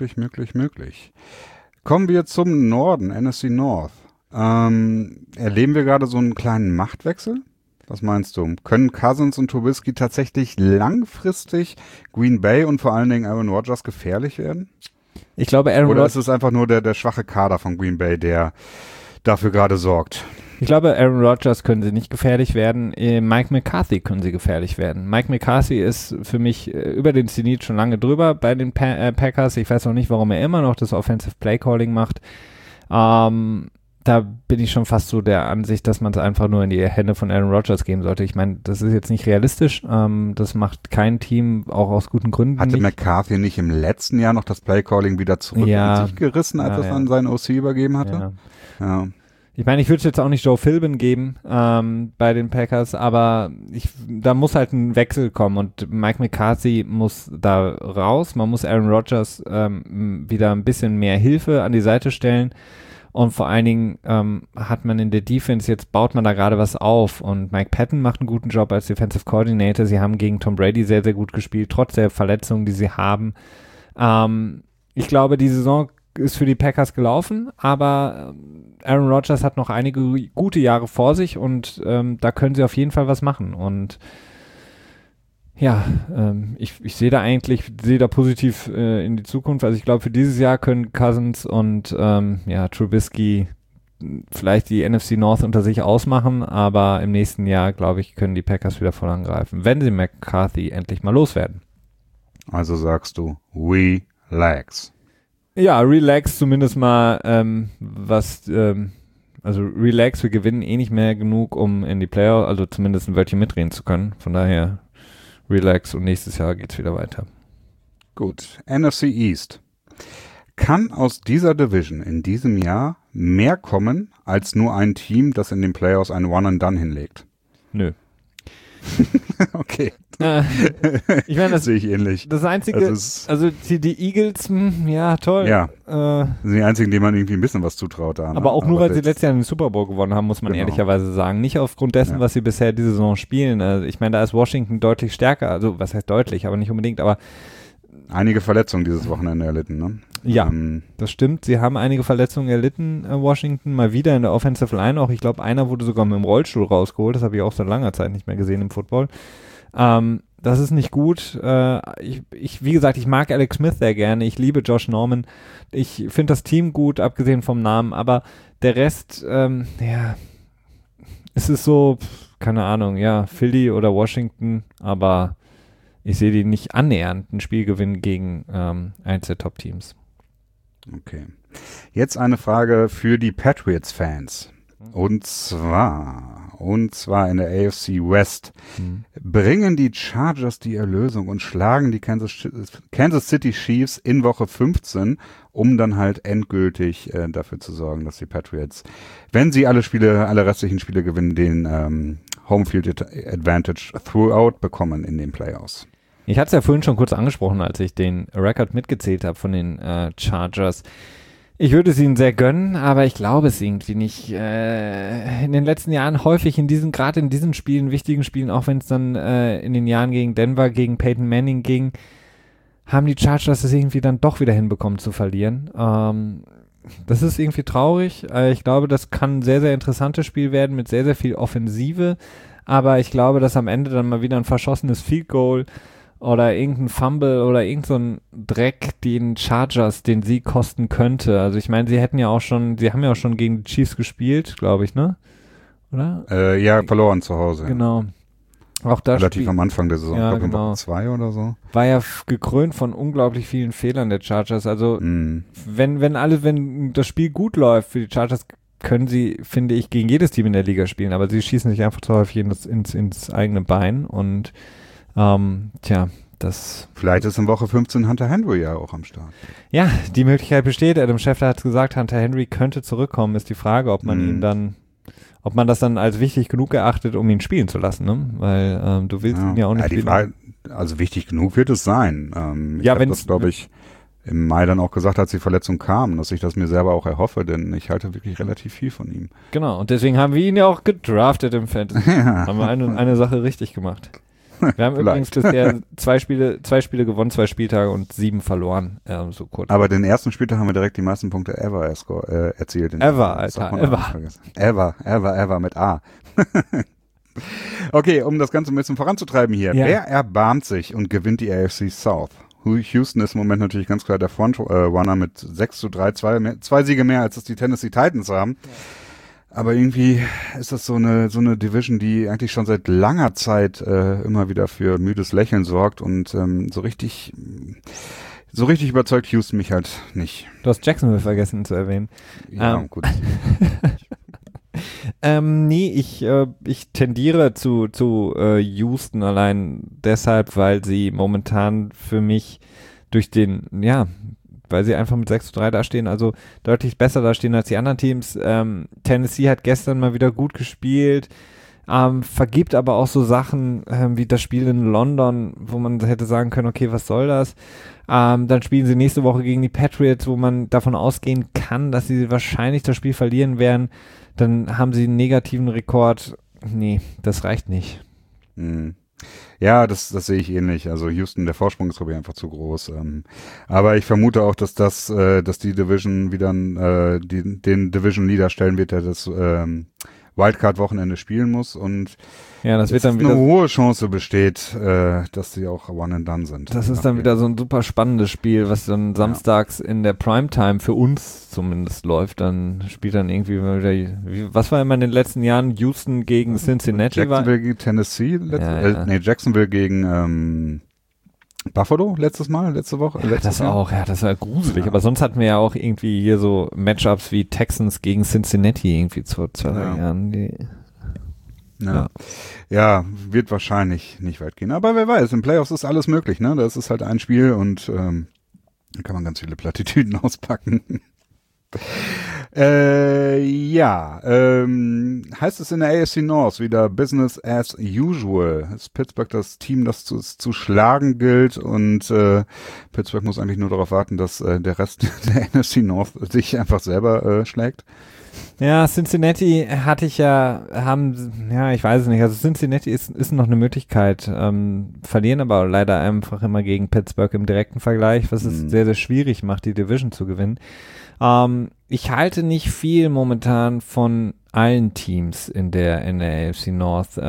Kommen wir zum Norden, NFC North. Erleben wir gerade so einen kleinen Machtwechsel? Was meinst du? Können Cousins und Trubisky tatsächlich langfristig Green Bay und vor allen Dingen Aaron Rodgers gefährlich werden? Ich glaube, Oder ist es einfach nur der schwache Kader von Green Bay, der dafür gerade sorgt? Ich glaube, Aaron Rodgers können sie nicht gefährlich werden. Mike McCarthy können sie gefährlich werden. Mike McCarthy ist für mich über den Zenit schon lange drüber bei den Packers. Ich weiß auch nicht, warum er immer noch das Offensive Play Calling macht. Da bin ich schon fast so der Ansicht, dass man es einfach nur in die Hände von Aaron Rodgers geben sollte. Ich meine, das ist jetzt nicht realistisch. Das macht kein Team, auch aus guten Gründen Hatte nicht. McCarthy nicht im letzten Jahr noch das Play Calling wieder zurück mit sich gerissen, als er es an seinen OC übergeben hatte? Ja. Ich meine, ich würde jetzt auch nicht Joe Philbin geben bei den Packers, aber da muss halt ein Wechsel kommen und Mike McCarthy muss da raus. Man muss Aaron Rodgers wieder ein bisschen mehr Hilfe an die Seite stellen Und vor allen Dingen hat man in der Defense, jetzt baut man da gerade was auf und Mike Patton macht einen guten Job als Defensive Coordinator. Sie haben gegen Tom Brady sehr, sehr gut gespielt, trotz der Verletzungen, die sie haben. Ich glaube, die Saison ist für die Packers gelaufen, aber Aaron Rodgers hat noch einige gute Jahre vor sich und da können sie auf jeden Fall was machen. Und ja, ich sehe da positiv in die Zukunft. Also ich glaube, für dieses Jahr können Cousins und Trubisky vielleicht die NFC North unter sich ausmachen, aber im nächsten Jahr, glaube ich, können die Packers wieder voll angreifen, wenn sie McCarthy endlich mal loswerden. Also sagst du, relax. Ja, relax zumindest mal, also relax, wir gewinnen eh nicht mehr genug, um in die Playoffs, also zumindest ein Wörtchen mitreden zu können. Von daher relax und nächstes Jahr geht's wieder weiter. Gut, NFC East. Kann aus dieser Division in diesem Jahr mehr kommen, als nur ein Team, das in den Playoffs ein One-and-Done hinlegt? Nö. Okay. Ich meine, das sehe ich ähnlich. Das Einzige, also die Eagles, ja, toll. Ja, das sind die einzigen, denen man irgendwie ein bisschen was zutraut. Da, ne? Aber auch nur, weil sie letztes Jahr den Super Bowl gewonnen haben, muss man ehrlicherweise sagen. Nicht aufgrund dessen, was sie bisher diese Saison spielen. Also ich meine, da ist Washington deutlich stärker. Also, was heißt deutlich, aber nicht unbedingt, aber einige Verletzungen dieses Wochenende erlitten, ne? Ja, das stimmt. Sie haben einige Verletzungen erlitten, Washington, mal wieder in der Offensive Line auch. Ich glaube, einer wurde sogar mit dem Rollstuhl rausgeholt. Das habe ich auch seit langer Zeit nicht mehr gesehen im Football. Das ist nicht gut. Wie gesagt, ich mag Alex Smith sehr gerne. Ich liebe Josh Norman. Ich finde das Team gut, abgesehen vom Namen. Aber der Rest, es ist so, keine Ahnung, ja, Philly oder Washington. Aber ich sehe die nicht annähernd einen Spielgewinn gegen eins der Top-Teams. Okay. Jetzt eine Frage für die Patriots-Fans. Und zwar in der AFC West. Bringen die Chargers die Erlösung und schlagen die Kansas City Chiefs in Woche 15, um dann halt endgültig dafür zu sorgen, dass die Patriots, wenn sie alle restlichen Spiele gewinnen, den Homefield Advantage throughout bekommen in den Playoffs. Ich hatte es ja vorhin schon kurz angesprochen, als ich den Rekord mitgezählt habe von den Chargers. Ich würde es ihnen sehr gönnen, aber ich glaube es irgendwie nicht. In den letzten Jahren häufig gerade in diesen Spielen, wichtigen Spielen, auch wenn es dann in den Jahren gegen Denver, gegen Peyton Manning ging, haben die Chargers es irgendwie dann doch wieder hinbekommen zu verlieren. Das ist irgendwie traurig. Ich glaube, das kann ein sehr, sehr interessantes Spiel werden mit sehr, sehr viel Offensive. Aber ich glaube, dass am Ende dann mal wieder ein verschossenes Field Goal oder irgendein Fumble oder irgend so ein Dreck den Chargers den Sieg kosten könnte. Also ich meine, sie haben ja auch schon gegen die Chiefs gespielt, glaube ich, ne? Oder? Ja, verloren zu Hause. Genau. Auch das relativ am Anfang der Saison, ja, glaube ich, genau. Woche 2 oder so. War ja gekrönt von unglaublich vielen Fehlern der Chargers. Also wenn das Spiel gut läuft für die Chargers, können sie, finde ich, gegen jedes Team in der Liga spielen, aber sie schießen sich einfach zu häufig ins eigene Bein und vielleicht ist in Woche 15 Hunter Henry ja auch am Start. Ja, die Möglichkeit besteht. Adam Schefter hat gesagt, Hunter Henry könnte zurückkommen. Ist die Frage, ob man ob man das dann als wichtig genug erachtet, um ihn spielen zu lassen, ne? Weil du willst ihn ja auch nicht spielen. Die Frage, also wichtig genug wird es sein. Ich habe das, glaube ich, im Mai dann auch gesagt, als die Verletzung kam, dass ich das mir selber auch erhoffe, denn ich halte wirklich relativ viel von ihm. Genau, und deswegen haben wir ihn ja auch gedraftet im Fantasy. Ja. Haben wir eine Sache richtig gemacht. Wir haben übrigens bisher 2 Spiele gewonnen, 2 Spieltage und 7 verloren. So kurz. Aber den ersten Spieltag haben wir direkt die meisten Punkte ever erzielt. Ever mit A. Okay, um das Ganze ein bisschen voranzutreiben hier. Ja. Wer erbarmt sich und gewinnt die AFC South? Houston ist im Moment natürlich ganz klar der Frontrunner mit 6-3, 2 Siege mehr, als es die Tennessee Titans haben. Ja. Aber irgendwie ist das so eine Division, die eigentlich schon seit langer Zeit immer wieder für müdes Lächeln sorgt und so richtig überzeugt Houston mich halt nicht. Du hast Jacksonville vergessen zu erwähnen. Ja, gut. Nee, ich tendiere zu Houston allein deshalb, weil sie momentan für mich weil sie einfach mit 6-3 dastehen, also deutlich besser dastehen als die anderen Teams. Tennessee hat gestern mal wieder gut gespielt. vergibt aber auch so Sachen wie das Spiel in London, wo man hätte sagen können, okay, was soll das? Dann spielen sie nächste Woche gegen die Patriots, wo man davon ausgehen kann, dass sie wahrscheinlich das Spiel verlieren werden. Dann haben sie einen negativen Rekord. Nee, das reicht nicht. Ja, das sehe ich ähnlich. Also Houston, der Vorsprung ist, glaube ich, einfach zu groß. Aber ich vermute auch, dass die Division wieder den Division Leader stellen wird, der das Wildcard-Wochenende spielen muss und ja, das wird dann wieder eine hohe Chance besteht, dass sie auch one and done sind. Das ist dann wieder so ein super spannendes Spiel, was dann samstags in der Primetime für uns zumindest läuft. Dann spielt dann irgendwie wieder, was war immer in den letzten Jahren? Houston gegen Cincinnati? Jacksonville gegen Tennessee, Jacksonville gegen Buffalo letzte Woche. Ja, das auch, ja, das war gruselig. Ja. Aber sonst hatten wir ja auch irgendwie hier so Matchups wie Texans gegen Cincinnati irgendwie vor 2 Jahren. Ja, wird wahrscheinlich nicht weit gehen. Aber wer weiß, in Playoffs ist alles möglich, ne? Das ist halt ein Spiel und dann kann man ganz viele Plattitüden auspacken. Heißt es in der AFC North wieder Business as usual. Ist Pittsburgh das Team, das zu schlagen gilt und Pittsburgh muss eigentlich nur darauf warten, dass der Rest der NFC North sich einfach selber schlägt. Ja, Cincinnati ich weiß es nicht, also Cincinnati ist noch eine Möglichkeit, verlieren aber leider einfach immer gegen Pittsburgh im direkten Vergleich, was es sehr, sehr schwierig macht, die Division zu gewinnen. Ich halte nicht viel momentan von allen Teams in der AFC North.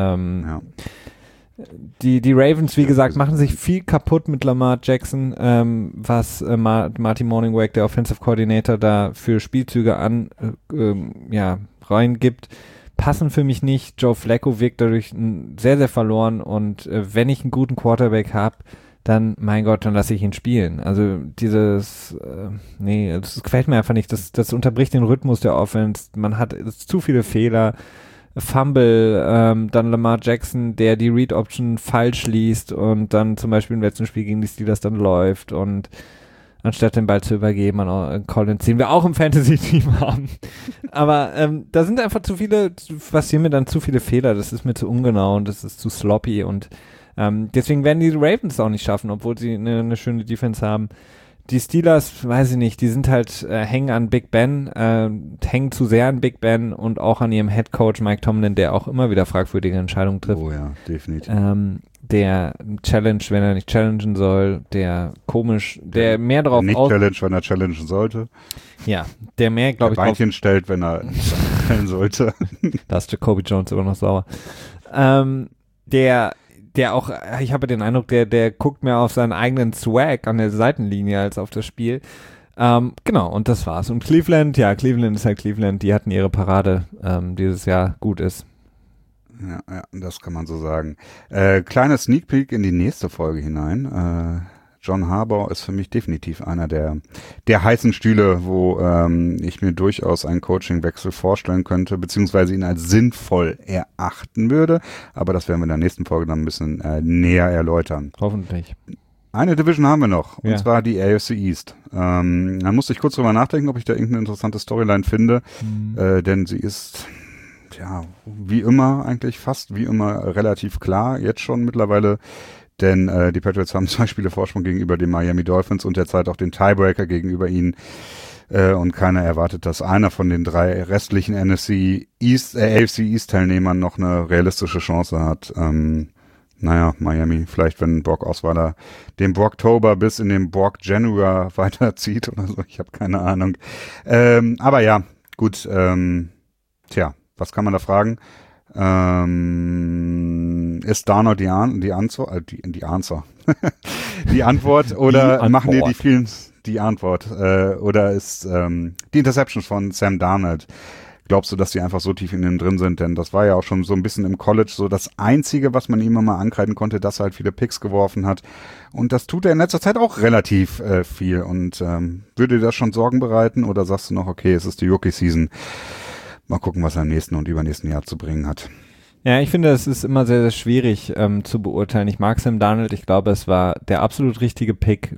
Die Ravens, wie gesagt, machen sich viel kaputt mit Lamar Jackson, was Marty Mornhinweg, der Offensive Coordinator, da für Spielzüge reingibt, passen für mich nicht. Joe Flacco wirkt dadurch sehr, sehr verloren und wenn ich einen guten Quarterback habe, dann, mein Gott, dann lasse ich ihn spielen. Also das gefällt mir einfach nicht. Das unterbricht den Rhythmus der Offense. Man hat zu viele Fehler. Fumble, dann Lamar Jackson, der die Read-Option falsch liest und dann zum Beispiel im letzten Spiel gegen die Steelers dann läuft und anstatt den Ball zu übergeben an Collins, den wir auch im Fantasy-Team haben. Aber da sind einfach passieren mir dann zu viele Fehler. Das ist mir zu ungenau und das ist zu sloppy und deswegen werden die Ravens auch nicht schaffen, obwohl sie eine schöne Defense haben. Die Steelers, weiß ich nicht, die sind halt, hängen an Big Ben, hängen zu sehr an Big Ben und auch an ihrem Headcoach Mike Tomlin, der auch immer wieder fragwürdige Entscheidungen trifft. Oh ja, definitiv. Der Challenge, wenn er nicht challengen soll, der mehr drauf nicht challenge, wenn er challengen sollte. Ja, der mehr, glaube ich, Beinchen stellt, wenn er stellen sollte. Da ist Jacoby Jones immer noch sauer. Der auch, ich habe den Eindruck, der guckt mehr auf seinen eigenen Swag an der Seitenlinie als auf das Spiel. Genau, und das war's. Und Cleveland ist halt Cleveland, die hatten ihre Parade dieses Jahr, gut ist. Ja, das kann man so sagen. Kleiner Sneak Peek in die nächste Folge hinein. John Harbaugh ist für mich definitiv einer der heißen Stühle, wo ich mir durchaus einen Coachingwechsel vorstellen könnte, beziehungsweise ihn als sinnvoll erachten würde. Aber das werden wir in der nächsten Folge dann ein bisschen näher erläutern. Hoffentlich. Eine Division haben wir noch, und zwar die AFC East. Da musste ich kurz drüber nachdenken, ob ich da irgendeine interessante Storyline finde, denn sie ist wie immer fast wie immer relativ klar, jetzt schon mittlerweile. Denn die Patriots haben 2 Spiele Vorsprung gegenüber den Miami Dolphins und derzeit auch den Tiebreaker gegenüber ihnen. Und keiner erwartet, dass einer von den 3 restlichen AFC East Teilnehmern noch eine realistische Chance hat. Miami, vielleicht wenn Brock Osweiler den Brocktober bis in den Brock January weiterzieht oder so. Ich habe keine Ahnung. Aber ja, gut. Was kann man da fragen? Ist Darnold die Antwort oder machen dir die vielen die Antwort oder ist die Interception von Sam Darnold? Glaubst du, dass die einfach so tief in ihm drin sind? Denn das war ja auch schon so ein bisschen im College so das Einzige, was man ihm mal ankreiden konnte, dass er halt viele Picks geworfen hat. Und das tut er in letzter Zeit auch relativ viel. Und würde dir das schon Sorgen bereiten oder sagst du noch, okay, es ist die Rookie-Season, mal gucken, was er im nächsten und übernächsten Jahr zu bringen hat? Ja, ich finde, es ist immer sehr, sehr schwierig zu beurteilen. Ich mag Sam Darnold. Ich glaube, es war der absolut richtige Pick,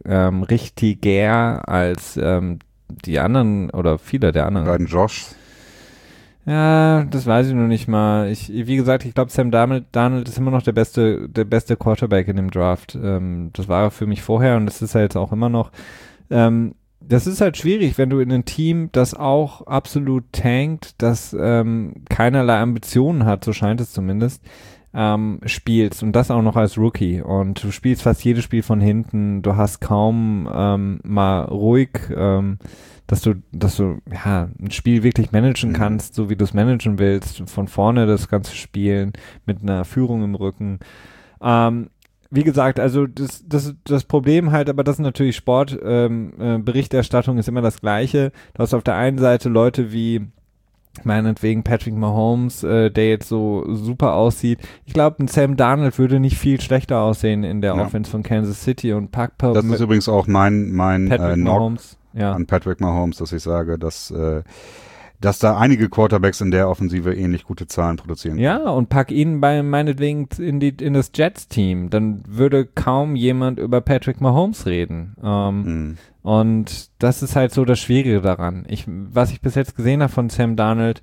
richtiger als die anderen oder viele der anderen. Die beiden Josh. Ja, das weiß ich noch nicht mal. Wie gesagt, ich glaube, Sam Darnold ist immer noch der beste Quarterback in dem Draft. Das war er für mich vorher und das ist er jetzt auch immer noch. Das ist halt schwierig, wenn du in einem Team, das auch absolut tankt, das keinerlei Ambitionen hat, so scheint es zumindest, spielst und das auch noch als Rookie und du spielst fast jedes Spiel von hinten, du hast kaum mal ruhig, dass du ja ein Spiel wirklich managen kannst, so wie du es managen willst, von vorne das ganze Spielen mit einer Führung im Rücken. Wie gesagt, also das Problem halt, aber das ist natürlich Sport, Berichterstattung ist immer das Gleiche. Du hast auf der einen Seite Leute wie meinetwegen Patrick Mahomes, der jetzt so super aussieht. Ich glaube, ein Sam Darnold würde nicht viel schlechter aussehen in der Offense von Kansas City und das ist übrigens auch mein Patrick Mahomes, ja. An Patrick Mahomes, dass ich sage, dass da einige Quarterbacks in der Offensive ähnlich gute Zahlen produzieren können. Ja, und pack ihn meinetwegen in das Jets-Team, dann würde kaum jemand über Patrick Mahomes reden. Und das ist halt so das Schwierige daran. Was ich bis jetzt gesehen habe von Sam Darnold,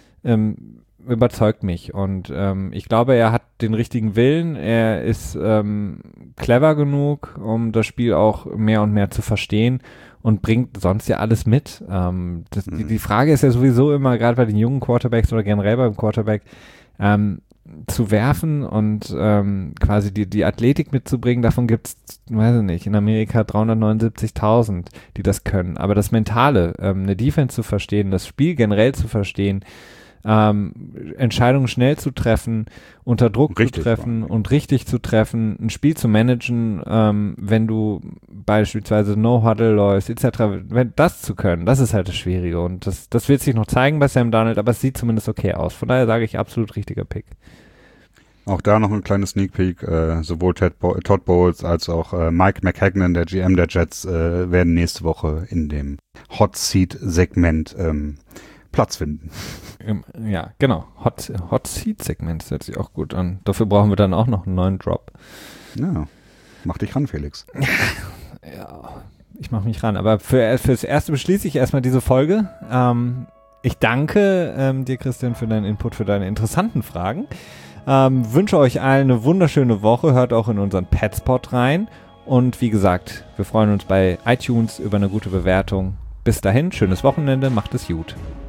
überzeugt mich. Und ich glaube, er hat den richtigen Willen. Er ist clever genug, um das Spiel auch mehr und mehr zu verstehen und bringt sonst ja alles mit. Die Frage ist ja sowieso immer, gerade bei den jungen Quarterbacks oder generell beim Quarterback, zu werfen und quasi die Athletik mitzubringen, davon gibt es, weiß ich nicht, in Amerika 379.000, die das können. Aber das Mentale, eine Defense zu verstehen, das Spiel generell zu verstehen, Entscheidungen schnell zu treffen, unter Druck zu treffen und richtig zu treffen, ein Spiel zu managen, wenn du beispielsweise No-Huddle läufst, etc., das zu können, das ist halt das Schwierige und das wird sich noch zeigen bei Sam Darnold, aber es sieht zumindest okay aus. Von daher sage ich absolut richtiger Pick. Auch da noch ein kleines Sneak Peek, sowohl Todd Bowles als auch Mike Maccagnan, der GM der Jets, werden nächste Woche in dem Hot Seat Segment Platz finden. Ja, genau. Hot Seat Segment hört sich auch gut an. Dafür brauchen wir dann auch noch einen neuen Drop. Ja, mach dich ran, Felix. Ja, ich mach mich ran. Aber fürs Erste beschließe ich erstmal diese Folge. Ich danke dir, Christian, für deinen Input, für deine interessanten Fragen. Wünsche euch allen eine wunderschöne Woche. Hört auch in unseren Petspot rein. Und wie gesagt, wir freuen uns bei iTunes über eine gute Bewertung. Bis dahin, schönes Wochenende, macht es gut.